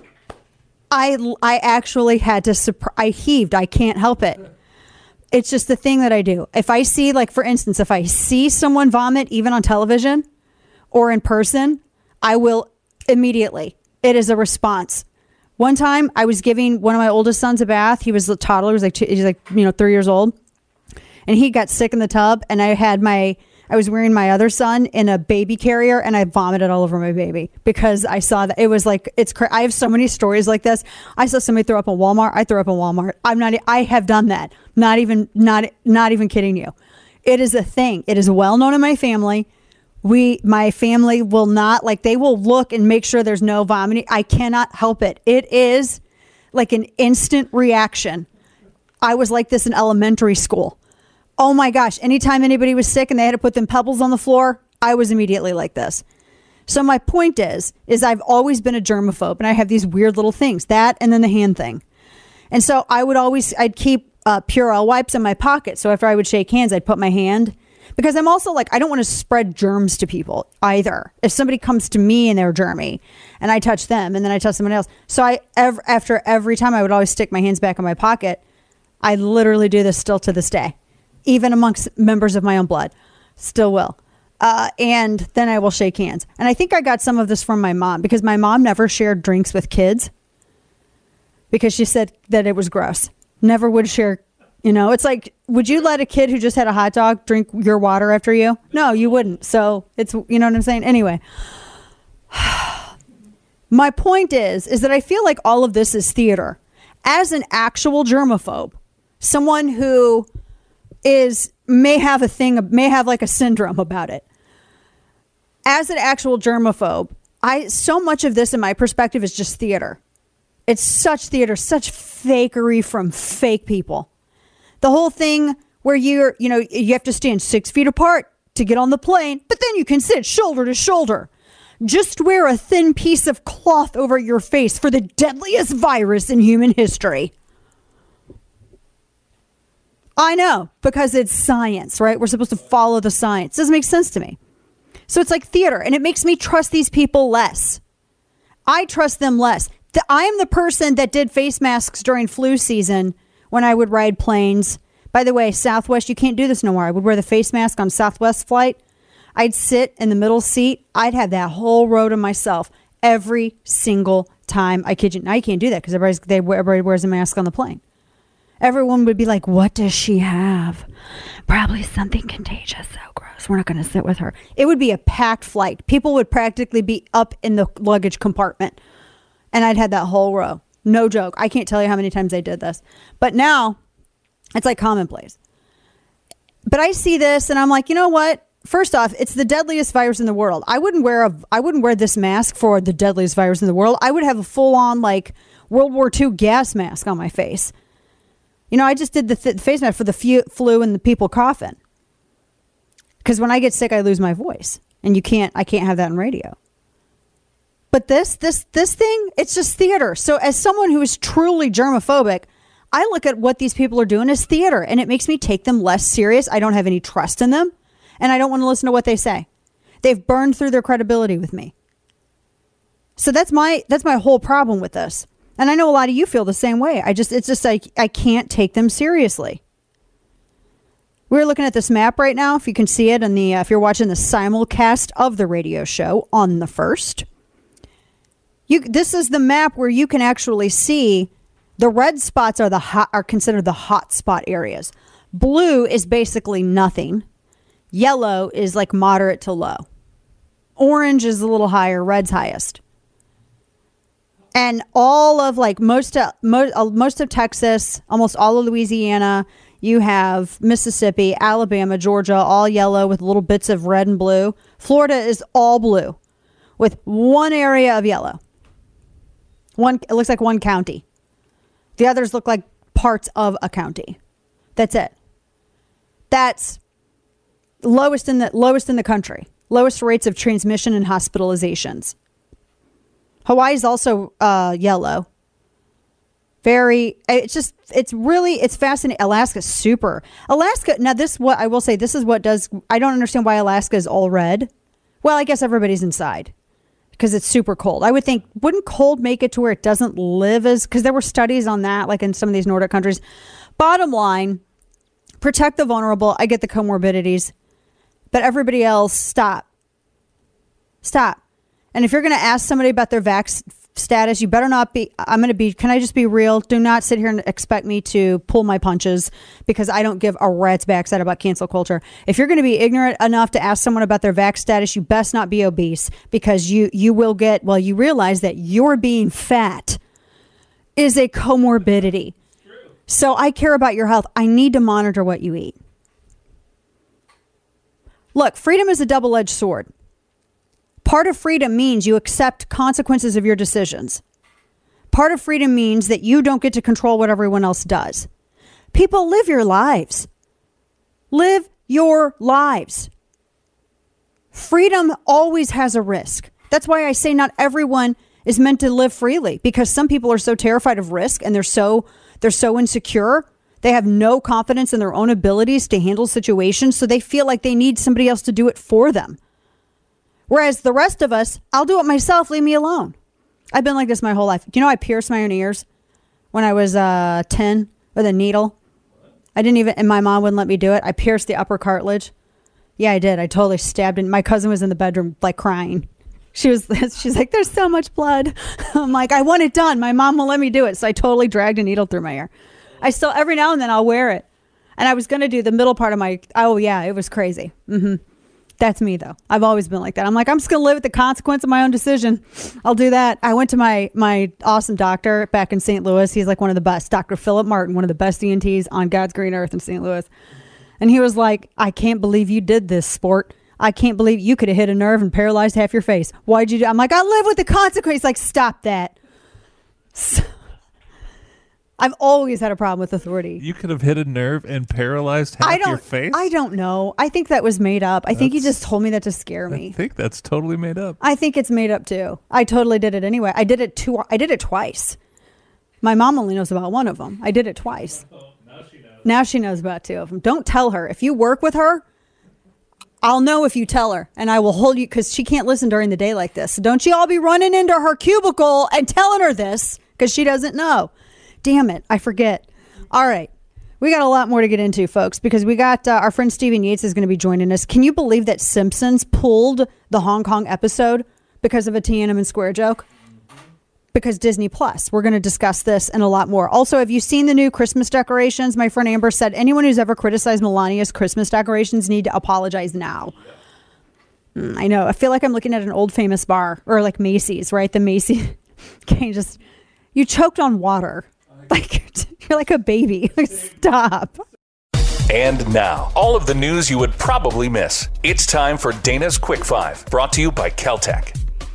I, I actually had to, surprise, I heaved. I can't help it. It's just the thing that I do. If I see, like, for instance, if I see someone vomit, even on television or in person, I will immediately. It is a response. One time I was giving one of my oldest sons a bath. He was a toddler. He was like, two, he was like, you know, three years old. And he got sick in the tub. And I had my, I was wearing my other son in a baby carrier and I vomited all over my baby because I saw that. It was like, it's cra- I have so many stories like this. I saw somebody throw up in Walmart. I threw up in Walmart. I'm not, I have done that. Not even, not, not even kidding you. It is a thing. It is well known in my family. We, my family will not, like, they will look and make sure there's no vomiting. I cannot help it. It is like an instant reaction. I was like this in elementary school. Oh my gosh. Anytime anybody was sick and they had to put them pebbles on the floor, I was immediately like this. So my point is, is I've always been a germaphobe and I have these weird little things, that and then the hand thing. And so I would always, I'd keep uh, Purell wipes in my pocket. So after I would shake hands, I'd put my hand, because I'm also like, I don't want to spread germs to people either. If somebody comes to me and they're germy and I touch them and then I touch someone else. So I, ev- after every time I would always stick my hands back in my pocket. I literally do this still to this day. Even amongst members of my own blood, still will. Uh, and then I will shake hands. And I think I got some of this from my mom, because my mom never shared drinks with kids because she said that it was gross. Never would share, you know, it's like, would you let a kid who just had a hot dog drink your water after you? No, you wouldn't. So it's, you know what I'm saying? Anyway, my point is, is that I feel like all of this is theater. As an actual germaphobe, someone who is may have a thing, may have like a syndrome about it. As an actual germaphobe, I so much of this in my perspective is just theater. It's such theater, such fakery from fake people. The whole thing where you're, you know, you have to stand six feet apart to get on the plane, but then you can sit shoulder to shoulder. Just wear a thin piece of cloth over your face for the deadliest virus in human history. I know, because it's science, right? We're supposed to follow the science. Doesn't make sense to me. So it's like theater, and it makes me trust these people less. I trust them less. The, I am the person that did face masks during flu season when I would ride planes. By the way, Southwest, you can't do this no more. I would wear the face mask on Southwest flight. I'd sit in the middle seat. I'd have that whole row to myself every single time. I kid you. Now you can't do that because everybody's, they, everybody wears a mask on the plane. Everyone would be like, what does she have? Probably something contagious. So gross. We're not going to sit with her. It would be a packed flight. People would practically be up in the luggage compartment. And I'd had that whole row. No joke. I can't tell you how many times I did this. But now it's like commonplace. But I see this and I'm like, you know what? First off, it's the deadliest virus in the world. I wouldn't wear a, I wouldn't wear this mask for the deadliest virus in the world. I would have a full on like World War Two gas mask on my face. You know, I just did the th- face mask for the fu- flu and the people coughing. Because when I get sick, I lose my voice. And you can't, I can't have that on radio. But this, this, this thing, it's just theater. So as someone who is truly germophobic, I look at what these people are doing as theater. And it makes me take them less serious. I don't have any trust in them. And I don't want to listen to what they say. They've burned through their credibility with me. So that's my, that's my whole problem with this. And I know a lot of you feel the same way. I just, it's just like, I can't take them seriously. We're looking at this map right now. If you can see it in the, uh, if you're watching the simulcast of the radio show on the first, you, this is the map where you can actually see the red spots are the hot, are considered the hot spot areas. Blue is basically nothing. Yellow is like moderate to low. Orange is a little higher. Red's highest. And all of like most of, most, uh, most of Texas, almost all of Louisiana, you have Mississippi, Alabama, Georgia, all yellow with little bits of red and blue. Florida is all blue with one area of yellow. One, it looks like one county. The others look like parts of a county. That's it. That's lowest in the lowest in the country. Lowest rates of transmission and hospitalizations. Hawaii is also uh, yellow. Very, it's just, it's really, it's fascinating. Alaska's super. Alaska, now this, what I will say, this is what does, I don't understand why Alaska is all red. Well, I guess everybody's inside because it's super cold. I would think, wouldn't cold make it to where it doesn't live as, because there were studies on that, like in some of these Nordic countries. Bottom line, protect the vulnerable. I get the comorbidities, but everybody else, stop. Stop. And if you're going to ask somebody about their vac- status. You better not be, I'm going to be, can I just be real? Do not sit here and expect me to pull my punches because I don't give a rat's backside about cancel culture. If you're going to be ignorant enough to ask someone about their vax status, you best not be obese because you, you will get, well, you realize that you're being fat is a comorbidity. So I care about your health. I need to monitor what you eat. Look, freedom is a double-edged sword. Part of freedom means you accept consequences of your decisions. Part of freedom means that you don't get to control what everyone else does. People, live your lives. Live your lives. Freedom always has a risk. That's why I say not everyone is meant to live freely, because some people are so terrified of risk and they're so they're so insecure. They have no confidence in their own abilities to handle situations, so they feel like they need somebody else to do it for them. Whereas the rest of us, I'll do it myself, leave me alone. I've been like this my whole life. Do you know I pierced my own ears when I was uh, ten with a needle? I didn't even, and my mom wouldn't let me do it. I pierced the upper cartilage. Yeah, I did. I totally stabbed it. My cousin was in the bedroom like crying. She was, she's like, there's so much blood. I'm like, I want it done. My mom won't let me do it. So I totally dragged a needle through my ear. I still, every now and then I'll wear it. And I was going to do the middle part of my, oh yeah, it was crazy. Mm-hmm. That's me though. I've always been like that. I'm like, I'm just going to live with the consequence of my own decision. I'll do that. I went to my, my awesome doctor back in Saint Louis. He's like one of the best, Doctor Philip Martin, one of the best E N Ts on God's green earth in Saint Louis. And he was like, I can't believe you did this, sport. I can't believe you could have hit a nerve and paralyzed half your face. Why'd you do? I'm like, I live with the consequence. He's like, stop that. So, I've always had a problem with authority. You could have hit a nerve and paralyzed half I don't, your face? I don't know. I think that was made up. I that's, think he just told me that to scare me. I think that's totally made up. I think it's made up too. I totally did it anyway. I did it two. I did it twice. My mom only knows about one of them. I did it twice. Oh, now she knows. Now she knows about two of them. Don't tell her. If you work with her, I'll know if you tell her, and I will hold you, because she can't listen during the day like this. So don't you all be running into her cubicle and telling her this, because she doesn't know. Damn it, I forget. All right. We got a lot more to get into, folks, because we got uh, our friend Stephen Yates is going to be joining us. Can you believe that Simpsons pulled the Hong Kong episode because of a Tiananmen Square joke? Because Disney Plus. We're going to discuss this and a lot more. Also, have you seen the new Christmas decorations? My friend Amber said anyone who's ever criticized Melania's Christmas decorations need to apologize now. Mm, I know. I feel like I'm looking at an old famous bar, or like Macy's, right? The Macy's. Okay, just, you choked on water. Like, you're like a baby. Stop. And now, all of the news you would probably miss. It's time for Dana's Quick Five, brought to you by Caltech.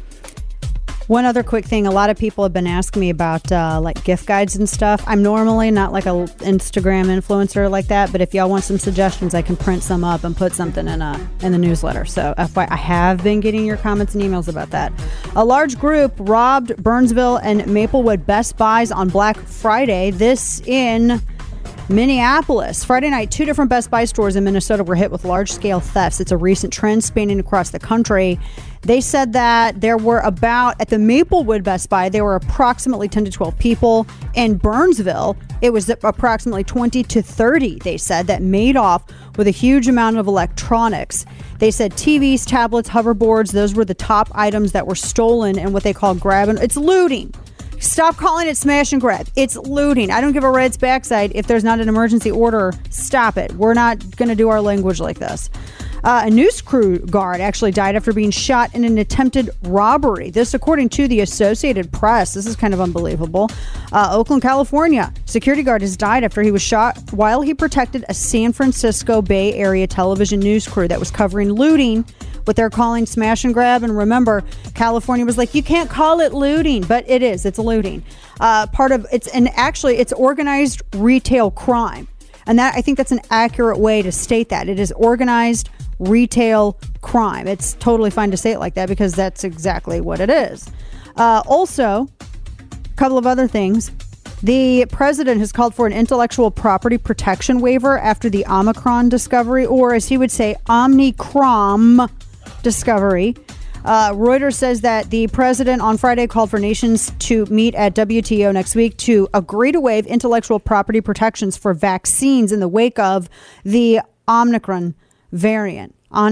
One other quick thing. A lot of people have been asking me about uh, like gift guides and stuff. I'm normally not like a Instagram influencer like that, but if y'all want some suggestions, I can print some up and put something in a in the newsletter. So F Y I, I have been getting your comments and emails about that. A large group robbed Burnsville and Maplewood Best Buys on Black Friday. This in Minneapolis. Friday night, two different Best Buy stores in Minnesota were hit with large-scale thefts. It's a recent trend spanning across the country. They said that there were about, at the Maplewood Best Buy, there were approximately ten to twelve people. In Burnsville, it was approximately twenty to thirty, they said, that made off with a huge amount of electronics. They said T Vs, tablets, hoverboards, those were the top items that were stolen and what they call grab and, it's looting. Stop calling it smash and grab. It's looting. I don't give a rat's backside if there's not an emergency order. Stop it. We're not going to do our language like this. Uh, a news crew guard actually died after being shot in an attempted robbery. This, according to the Associated Press. This is kind of unbelievable. Uh, Oakland, California. Security guard has died after he was shot while he protected a San Francisco Bay Area television news crew that was covering looting, what they're calling smash and grab. And remember, California was like, you can't call it looting, but it is. It's looting. Uh, part of it's, and actually it's organized retail crime. And that, I think that's an accurate way to state that. It is organized retail crime. It's totally fine to say it like that because that's exactly what it is. Uh, also, a couple of other things. The president has called for an intellectual property protection waiver after the Omicron discovery, or as he would say, Omnicron discovery. Uh, Reuters says that the president on Friday called for nations to meet at W T O next week to agree to waive intellectual property protections for vaccines in the wake of the Omicron variant. On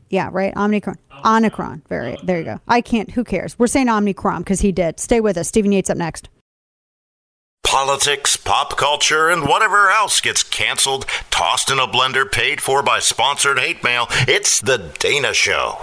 Yeah, right. Omicron. Omicron. Very. There you go. I can't. Who cares? We're saying Omicron because he did. Stay with us. Stephen Yates up next. Politics, pop culture, and whatever else gets canceled, tossed in a blender, paid for by sponsored hate mail. It's The Dana Show.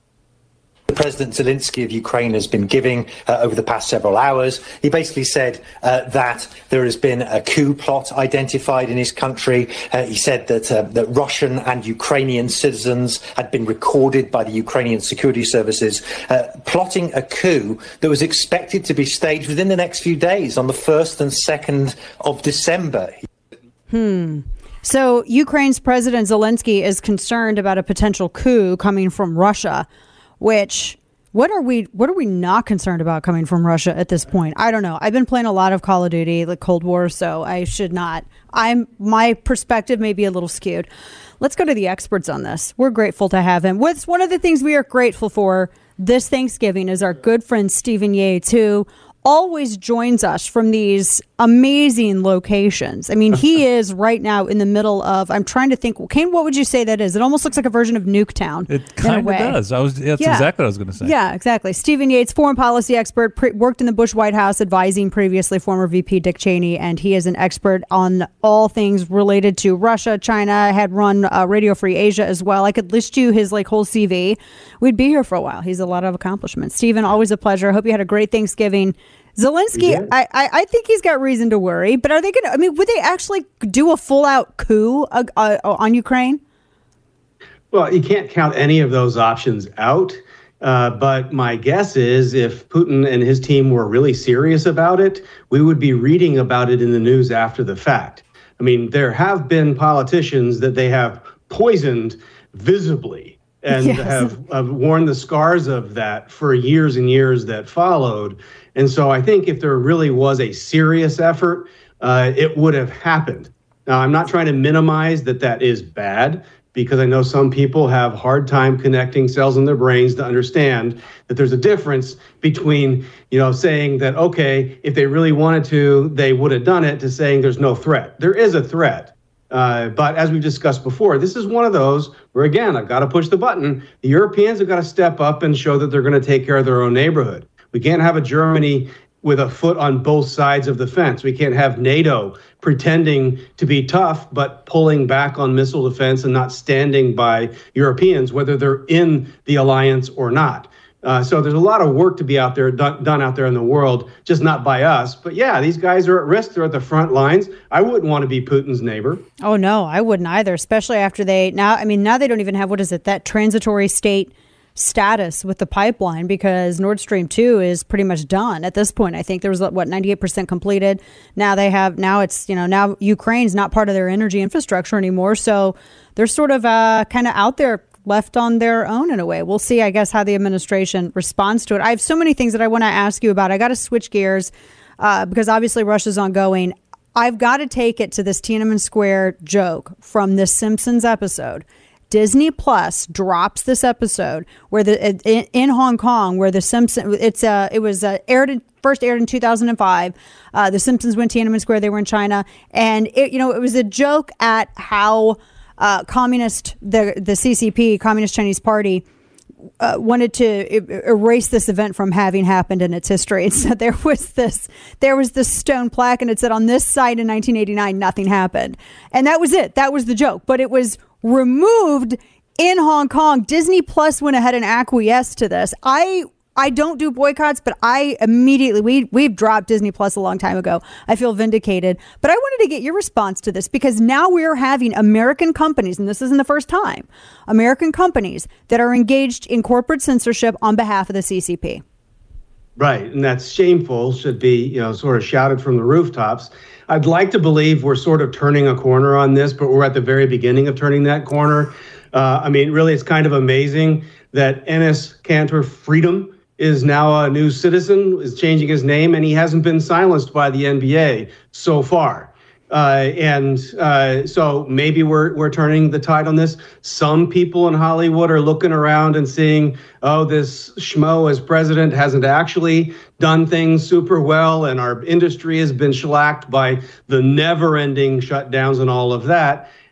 President Zelensky of Ukraine has been giving uh, over the past several hours. He basically said uh, that there has been a coup plot identified in his country. Uh, he said that, uh, that Russian and Ukrainian citizens had been recorded by the Ukrainian security services, uh, plotting a coup that was expected to be staged within the next few days on the first and second of December. Hmm. So Ukraine's President Zelensky is concerned about a potential coup coming from Russia. Which, what are we, what are we not concerned about coming from Russia at this point? I don't know. I've been playing a lot of Call of Duty, like Cold War, so I should not. I'm, my perspective may be a little skewed. Let's go to the experts on this. We're grateful to have him. What's one of the things we are grateful for this Thanksgiving is our good friend Stephen Yates, who always joins us from these amazing locations. I mean, he is right now in the middle of, I'm trying to think, Kane, what would you say that is? It almost looks like a version of Nuketown. It kind of does. I was, that's yeah. exactly what I was going to say. Yeah, exactly. Stephen Yates, foreign policy expert, pre- worked in the Bush White House advising previously former V P Dick Cheney, and he is an expert on all things related to Russia, China, had run uh, Radio Free Asia as well. I could list you his like whole C V. We'd be here for a while. He's a lot of accomplishments. Stephen, always a pleasure. I hope you had a great Thanksgiving. Zelensky, I, I I think he's got reason to worry, but are they going to, I mean, would they actually do a full out coup uh, uh, on Ukraine? Well, you can't count any of those options out. Uh, but my guess is if Putin and his team were really serious about it, we would be reading about it in the news after the fact. I mean, there have been politicians that they have poisoned visibly and yes. have, have worn the scars of that for years and years that followed. And so I think if there really was a serious effort, uh, it would have happened. Now, I'm not trying to minimize that that is bad, because I know some people have a hard time connecting cells in their brains to understand that there's a difference between, you know, saying that, okay, if they really wanted to, they would have done it, to saying there's no threat. There is a threat. Uh, but as we've discussed before, this is one of those where, again, I've got to push the button. The Europeans have got to step up and show that they're going to take care of their own neighborhood. We can't have a Germany with a foot on both sides of the fence. We can't have NATO pretending to be tough, but pulling back on missile defense and not standing by Europeans, whether they're in the alliance or not. Uh, so there's a lot of work to be out there, done, done out there in the world, just not by us. But yeah, these guys are at risk. They're at the front lines. I wouldn't want to be Putin's neighbor. Oh, no, I wouldn't either, especially after they now, I mean, now they don't even have, what is it, that transitory state status with the pipeline, because Nord Stream two is pretty much done at this point. I think there was what ninety-eight percent completed. Now they have now it's, you know, now Ukraine's not part of their energy infrastructure anymore. So they're sort of uh, kind of out there, left on their own in a way. We'll see, I guess, how the administration responds to it. I have so many things that I want to ask you about. I got to switch gears uh, because obviously Russia's ongoing. I've got to take it to this Tiananmen Square joke from this Simpsons episode. Disney Plus drops this episode where the in, in Hong Kong, where the Simpsons, it's uh, it was uh, aired in, first aired in two thousand five. Uh, the Simpsons went to Tiananmen Square. They were in China, and it, you know, it was a joke at how uh, communist the the C C P, Communist Chinese Party, uh, wanted to erase this event from having happened in its history. And so there was this there was this stone plaque, and it said, on this site in nineteen eighty-nine, nothing happened, and that was it. That was the joke, but it was removed in Hong Kong. Disney Plus went ahead and acquiesced to this. I I don't do boycotts, but I immediately, we, we've dropped Disney Plus a long time ago. I feel vindicated. But I wanted to get your response to this, because now we're having American companies, and this isn't the first time, American companies that are engaged in corporate censorship on behalf of the C C P. Right, and that's shameful, should be, you know, sort of shouted from the rooftops. I'd like to believe we're sort of turning a corner on this, but we're at the very beginning of turning that corner. Uh, I mean, really, it's kind of amazing that Enes Kanter Freedom is now a new citizen, is changing his name, and he hasn't been silenced by the N B A so far. Uh, and uh, so maybe we're we're turning the tide on this. Some people in Hollywood are looking around and seeing, oh, this schmo as president hasn't actually done things super well, and our industry has been shellacked by the never-ending shutdowns and all of that.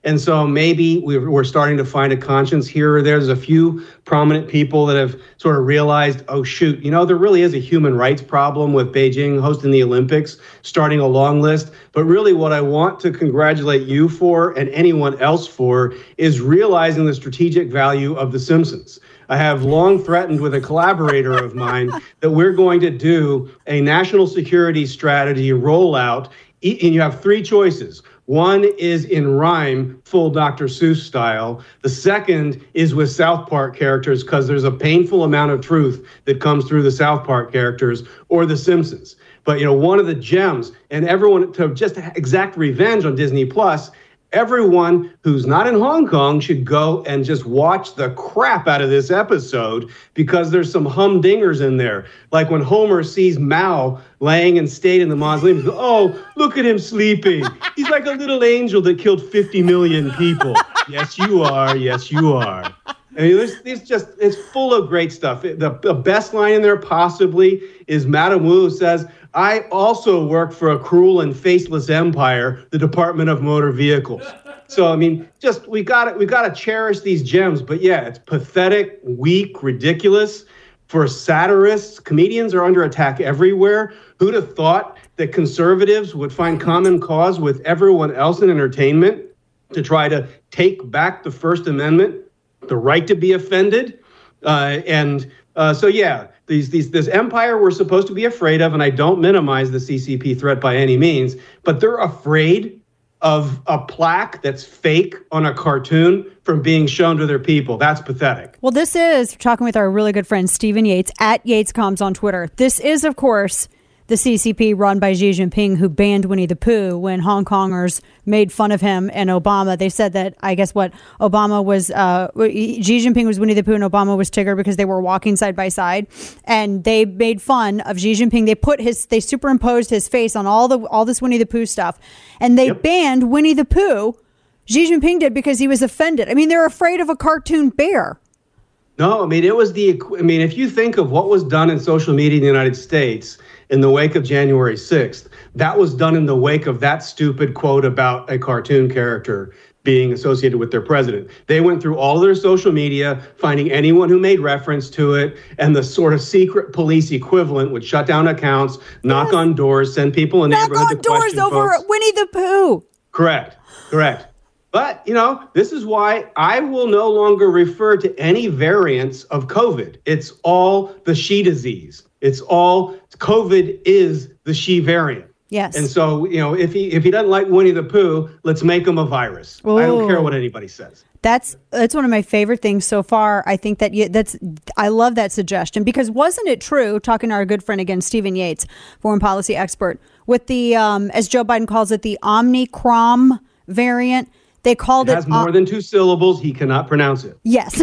And so maybe we're, we're starting to find a conscience here or there. There's a few prominent people that have sort of realized, oh, shoot, you know, there really is a human rights problem with Beijing hosting the Olympics, starting a long list. But really what I want to congratulate you for and anyone else for is realizing the strategic value of The Simpsons. I have long threatened with a collaborator of mine that we're going to do a national security strategy rollout, and you have three choices. One is in rhyme, full Doctor Seuss style. The second is with South Park characters, because there's a painful amount of truth that comes through the South Park characters, or The Simpsons. But, you know, one of the gems, and everyone, to just exact revenge on Disney Plus, everyone who's not in Hong Kong should go and just watch the crap out of this episode, because there's some humdingers in there. Like when Homer sees Mao laying in state in the mausoleum, he goes, oh, look at him sleeping. He's like a little angel that killed fifty million people. Yes, you are. Yes, you are. I mean, there's, there's just, it's full of great stuff. The, the best line in there possibly is Madame Wu says, I also work for a cruel and faceless empire, the Department of Motor Vehicles. So, I mean, just, we got to, we got to cherish these gems. But yeah, it's pathetic, weak, ridiculous. For satirists, comedians are under attack everywhere. Who'd have thought that conservatives would find common cause with everyone else in entertainment to try to take back the First Amendment, the right to be offended? Uh, and uh, so, yeah, these, these, this empire we're supposed to be afraid of, and I don't minimize the C C P threat by any means, but they're afraid of a plaque that's fake on a cartoon from being shown to their people. That's pathetic. Well, this is, talking with our really good friend Stephen Yates, at YatesComs on Twitter. This is, of course, the C C P run by Xi Jinping, who banned Winnie the Pooh when Hong Kongers made fun of him and Obama. They said that, I guess what, Obama was, uh, Xi Jinping was Winnie the Pooh and Obama was Tigger because they were walking side by side. And they made fun of Xi Jinping. They put his, they superimposed his face on all the, all this Winnie the Pooh stuff. And they yep. banned Winnie the Pooh. Xi Jinping did because he was offended. I mean, they're afraid of a cartoon bear. No, I mean, it was the, I mean, if you think of what was done in social media in the United States in the wake of January sixth, that was done in the wake of that stupid quote about a cartoon character being associated with their president. They went through all of their social media, finding anyone who made reference to it, and the sort of secret police equivalent would shut down accounts, knock yes. on doors, send people in knock neighborhood on doors over folks. Winnie the Pooh. Correct, correct. But, you know, this is why I will no longer refer to any variants of COVID. It's all the Xi disease. It's all, COVID is the Xi variant. Yes. And so, you know, if he if he doesn't like Winnie the Pooh, let's make him a virus. Ooh. I don't care what anybody says. That's that's one of my favorite things so far. I think that you, that's I love that suggestion, because wasn't it true, talking to our good friend again, Stephen Yates, foreign policy expert, with the, um, as Joe Biden calls it, the Omicron variant? They called it. It has more uh, than two syllables. He cannot pronounce it. Yes.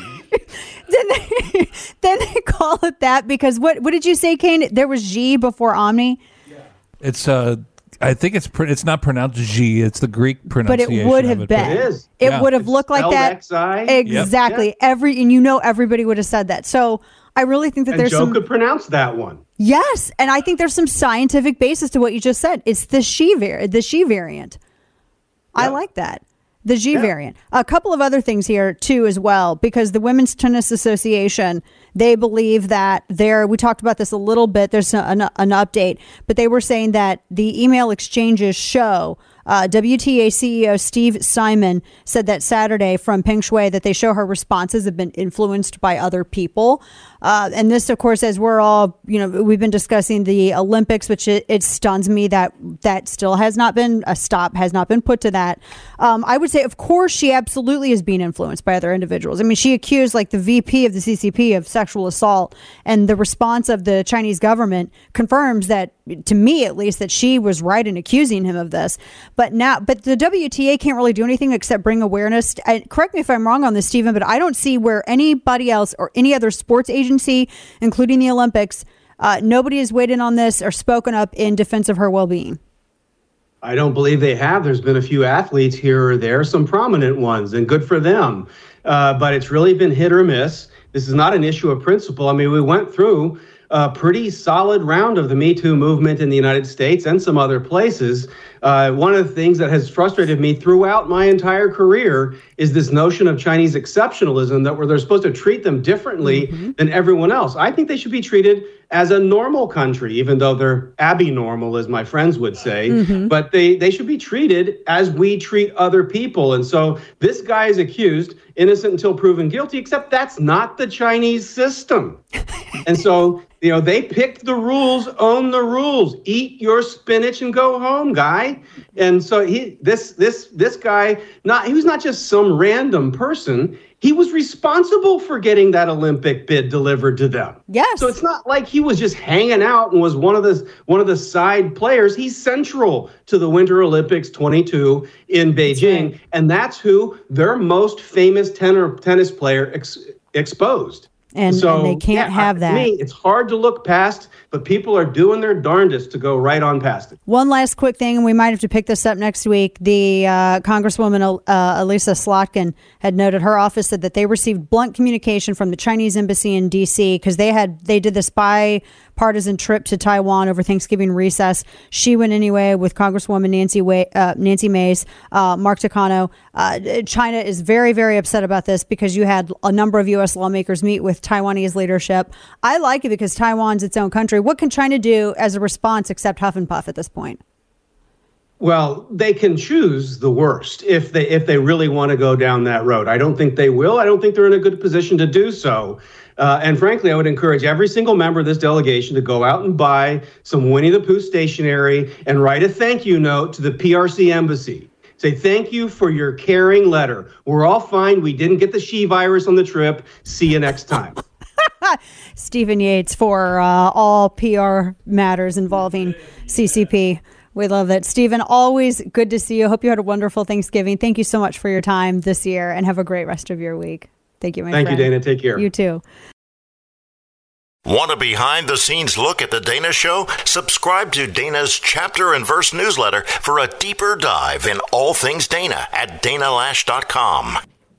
then, they, then they call it that because what what did you say, Kane? There was G before Omni. Yeah. It's uh, I think it's pr- it's not pronounced G. It's the Greek pronunciation. But it would have it. been. It is. It yeah. would have it's looked like that. X I. Exactly. Yep. Every and you know everybody would have said that. So I really think that and there's Joe some. could pronounce that one. Yes, and I think there's some scientific basis to what you just said. It's the Xi var- the Xi variant. Yep. I like that. The G yeah. variant. A couple of other things here, too, as well, because the Women's Tennis Association, they believe that they're, we talked about this a little bit, there's an, an update, but they were saying that the email exchanges show, uh, W T A C E O Steve Simon said that Saturday from Peng Shuai that they show her responses have been influenced by other people. Uh, and this, of course, as we're all, you know, we've been discussing the Olympics, which it, it stuns me that that still has not been a stop, has not been put to that. Um, I would say, of course, she absolutely is being influenced by other individuals. I mean, she accused like the V P of the C C P of sexual assault, and the response of the Chinese government confirms that, to me at least, that she was right in accusing him of this. But now, but the W T A can't really do anything except bring awareness. And correct me if I'm wrong on this, Stephen, but I don't see where anybody else or any other sports agency, including the Olympics, uh, nobody has weighed in on this or spoken up in defense of her well-being. I don't believe they have. There's been a few athletes here or there, some prominent ones, and good for them. Uh, but it's really been hit or miss. This is not an issue of principle. I mean, we went through a pretty solid round of the Me Too movement in the United States and some other places Uh, one of the things that has frustrated me throughout my entire career is this notion of Chinese exceptionalism, that where they're supposed to treat them differently mm-hmm. than everyone else. I think they should be treated as a normal country, even though they're abnormal, as my friends would say. Mm-hmm. But they, they should be treated as we treat other people. And so this guy is accused, innocent until proven guilty, except that's not the Chinese system. And so, you know, they picked the rules, own the rules, eat your spinach and go home, guy. And so he, this, this, this guy, not, he was not just some random person. He was responsible for getting that Olympic bid delivered to them. Yes. So it's not like he was just hanging out and was one of the one of the side players. He's central to the Winter Olympics twenty-two in Beijing, that's right. And that's who their most famous tenor, tennis player ex, exposed. And, so, and they can't yeah, have that. To me, it's hard to look past, but people are doing their darndest to go right on past it. One last quick thing, and we might have to pick this up next week. The uh, Congresswoman uh, Elisa Slotkin had noted her office said that they received blunt communication from the Chinese embassy in D C because they had they did the bipartisan trip to Taiwan over Thanksgiving recess. She went anyway with Congresswoman Nancy Way, uh, Nancy Mace, uh, Mark Takano. Uh, China is very, very upset about this because you had a number of U S lawmakers meet with Taiwanese leadership. I like it because Taiwan's its own country. What can China do as a response except huff and puff at this point? Well, they can choose the worst if they if they really want to go down that road. I don't think they will. I don't think they're in a good position to do so. Uh, and frankly, I would encourage every single member of this delegation to go out and buy some Winnie the Pooh stationery and write a thank you note to the P R C embassy. Say thank you for your caring letter. We're all fine. We didn't get the Xi virus on the trip. See you next time. Stephen Yates for uh, all P R matters involving C C P. We love that. Stephen, always good to see you. Hope you had a wonderful Thanksgiving. Thank you so much for your time this year and have a great rest of your week. Thank you, my Thank friend. you, Dana. Take care. You too. Want a behind-the-scenes look at The Dana Show? Subscribe to Dana's Chapter and Verse newsletter for a deeper dive in all things Dana at dana loesch dot com.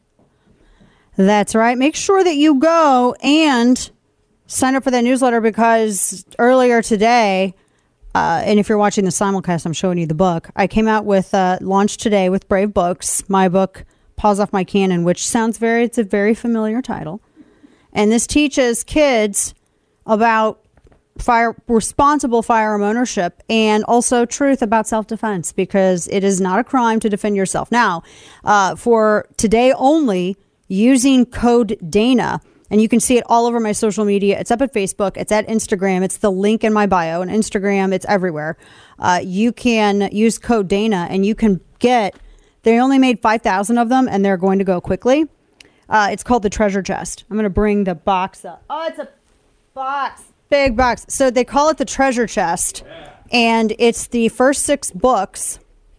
That's right. Make sure that you go and sign up for that newsletter because earlier today, uh, and if you're watching the simulcast, I'm showing you the book. I came out with, uh, launched today with Brave Books, my book, Paws Off My Cannon, which sounds very, it's a very familiar title. And this teaches kids about fire, responsible firearm ownership and also truth about self-defense because it is not a crime to defend yourself. Now, uh, for today only, using code Dana, and you can see it all over my social media. It's up at Facebook. It's at Instagram. It's the link in my bio. On Instagram, it's everywhere. Uh, you can use code Dana, and you can get, they only made five thousand of them, and they're going to go quickly. Uh, it's called the Treasure Chest. I'm going to bring the box up. Oh, it's a box. Big box. So they call it the Treasure Chest, and it's the first six books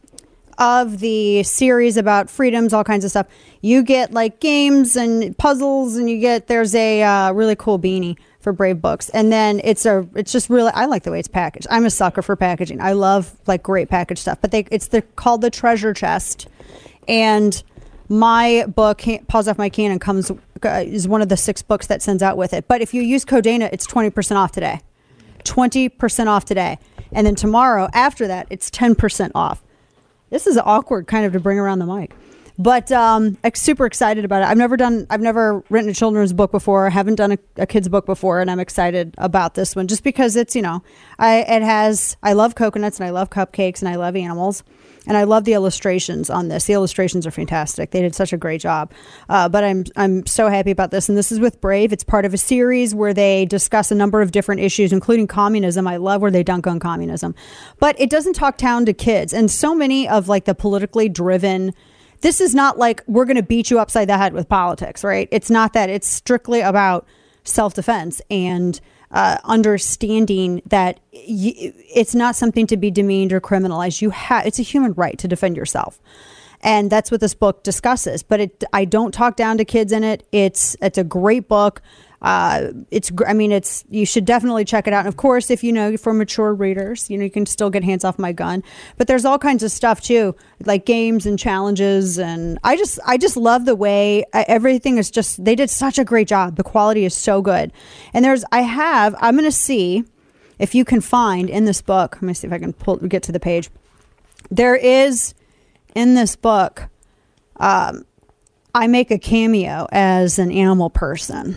of the series about freedoms, all kinds of stuff. You get like games and puzzles, and you get, there's a uh, really cool beanie for Brave Books. And then it's a, it's just really, I like the way it's packaged. I'm a sucker for packaging. I love like great packaged stuff, but they, it's the, called the Treasure Chest. And my book, Paws Off My Cannon, comes, uh, is one of the six books that sends out with it. But if you use code Dana, it's twenty percent off today. twenty percent off today. And then tomorrow after that, it's ten percent off. This is awkward kind of to bring around the mic. But um, I'm super excited about it. I've never done, I've never written a children's book before. I haven't done a, a kid's book before, and I'm excited about this one just because it's, you know, I it has, I love coconuts and I love cupcakes and I love animals. And I love the illustrations on this. The illustrations are fantastic. They did such a great job. Uh, but I'm I'm so happy about this. And this is with Brave. It's part of a series where they discuss a number of different issues, including communism. I love where they dunk on communism. But it doesn't talk down to kids. And so many of like the politically driven, this is not like we're going to beat you upside the head with politics, right? It's not that. It's strictly about self-defense and Uh, understanding that y- it's not something to be demeaned or criminalized. You have, it's a human right to defend yourself. And that's what this book discusses. But it, I don't talk down to kids in it. It's, it's a great book. Uh, it's, I mean, it's, you should definitely check it out. And of course, if you know, for mature readers, you know, you can still get Hands Off My Gun, but there's all kinds of stuff too, like games and challenges. And I just, I just love the way uh, everything is just, they did such a great job. The quality is so good. And there's, I have, I'm going to see if you can find in this book, let me see if I can pull, get to the page. There is, in this book, um, I make a cameo as an animal person.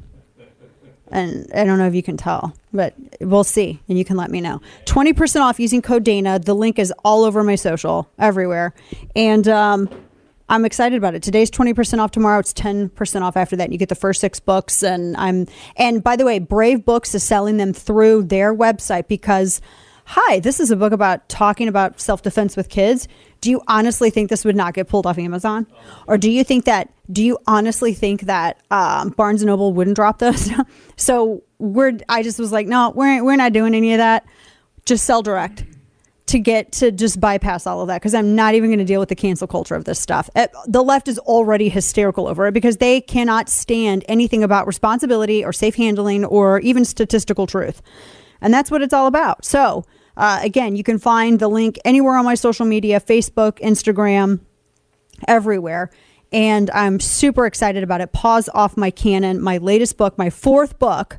And I don't know if you can tell, but we'll see, and you can let me know. twenty percent off using code Dana. The link is all over my social, everywhere. And um, I'm excited about it. Today's twenty percent off. Tomorrow it's ten percent off after that. And you get the first six books. And I'm and by the way, Brave Books is selling them through their website because, hi, this is a book about talking about self-defense with kids. Do you honestly think this would not get pulled off Amazon? Or do you think that, do you honestly think that um, Barnes and Noble wouldn't drop those? So we're, I just was like, no, we're, we're not doing any of that. Just sell direct to get to just bypass all of that. Cause I'm not even going to deal with the cancel culture of this stuff. The left is already hysterical over it because they cannot stand anything about responsibility or safe handling or even statistical truth. And that's what it's all about. So Uh, again, you can find the link anywhere on my social media, Facebook, Instagram, everywhere. And I'm super excited about it. Paws Off My Cannon, my latest book, my fourth book.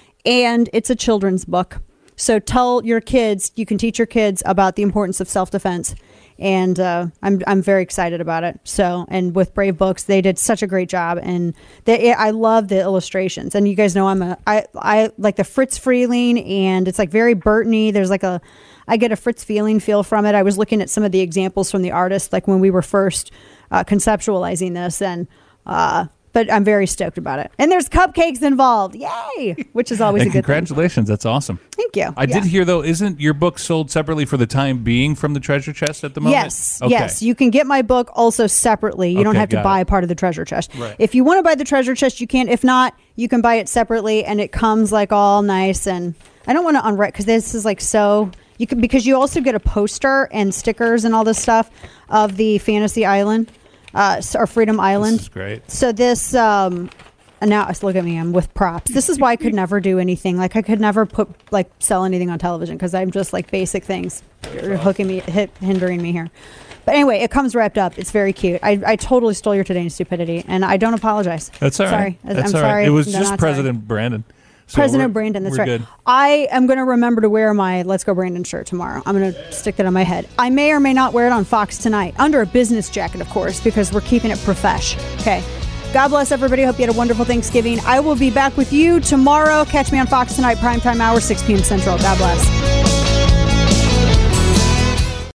And it's a children's book. So tell your kids, you can teach your kids about the importance of self-defense. And uh, I'm I'm very excited about it. So, and with Brave Books, they did such a great job, and they I love the illustrations. And you guys know I'm a I I like the Fritz Freeling, and it's like very Burton-y. There's like a I get a Fritz feeling feel from it. I was looking at some of the examples from the artist, like when we were first uh, conceptualizing this, and uh, but I'm very stoked about it. And there's cupcakes involved, yay! Which is always and a good congratulations, thing. That's awesome. Thank you. I yeah. did hear, though, isn't your book sold separately for the time being from the treasure chest at the moment? Yes, okay. yes. You can get my book also separately. You okay, don't have to buy it. part of the treasure chest. Right. If you want to buy the treasure chest, you can. If not, you can buy it separately, and it comes like all nice. And I don't want to unwrap because this is like so. You can because you also get a poster and stickers and all this stuff of the Fantasy Island. Uh, or Freedom Island. This is great. So this, um, and now look at me, I'm with props. This is why I could never do anything. Like I could never put, like sell anything on television because I'm just like basic things. You're hooking me, hit, hindering me here. But anyway, it comes wrapped up. It's very cute. I, I totally stole your today's stupidity and I don't apologize. That's all right. Sorry. That's I'm all sorry. right. It was No, just President sorry. Brandon. So President Brandon, that's we're right. Good. I am going to remember to wear my Let's Go Brandon shirt tomorrow. I'm going to stick that on my head. I may or may not wear it on Fox tonight, under a business jacket, of course, because we're keeping it profesh. Okay. God bless everybody. Hope you had a wonderful Thanksgiving. I will be back with you tomorrow. Catch me on Fox tonight, primetime hour, six p.m. Central. God bless.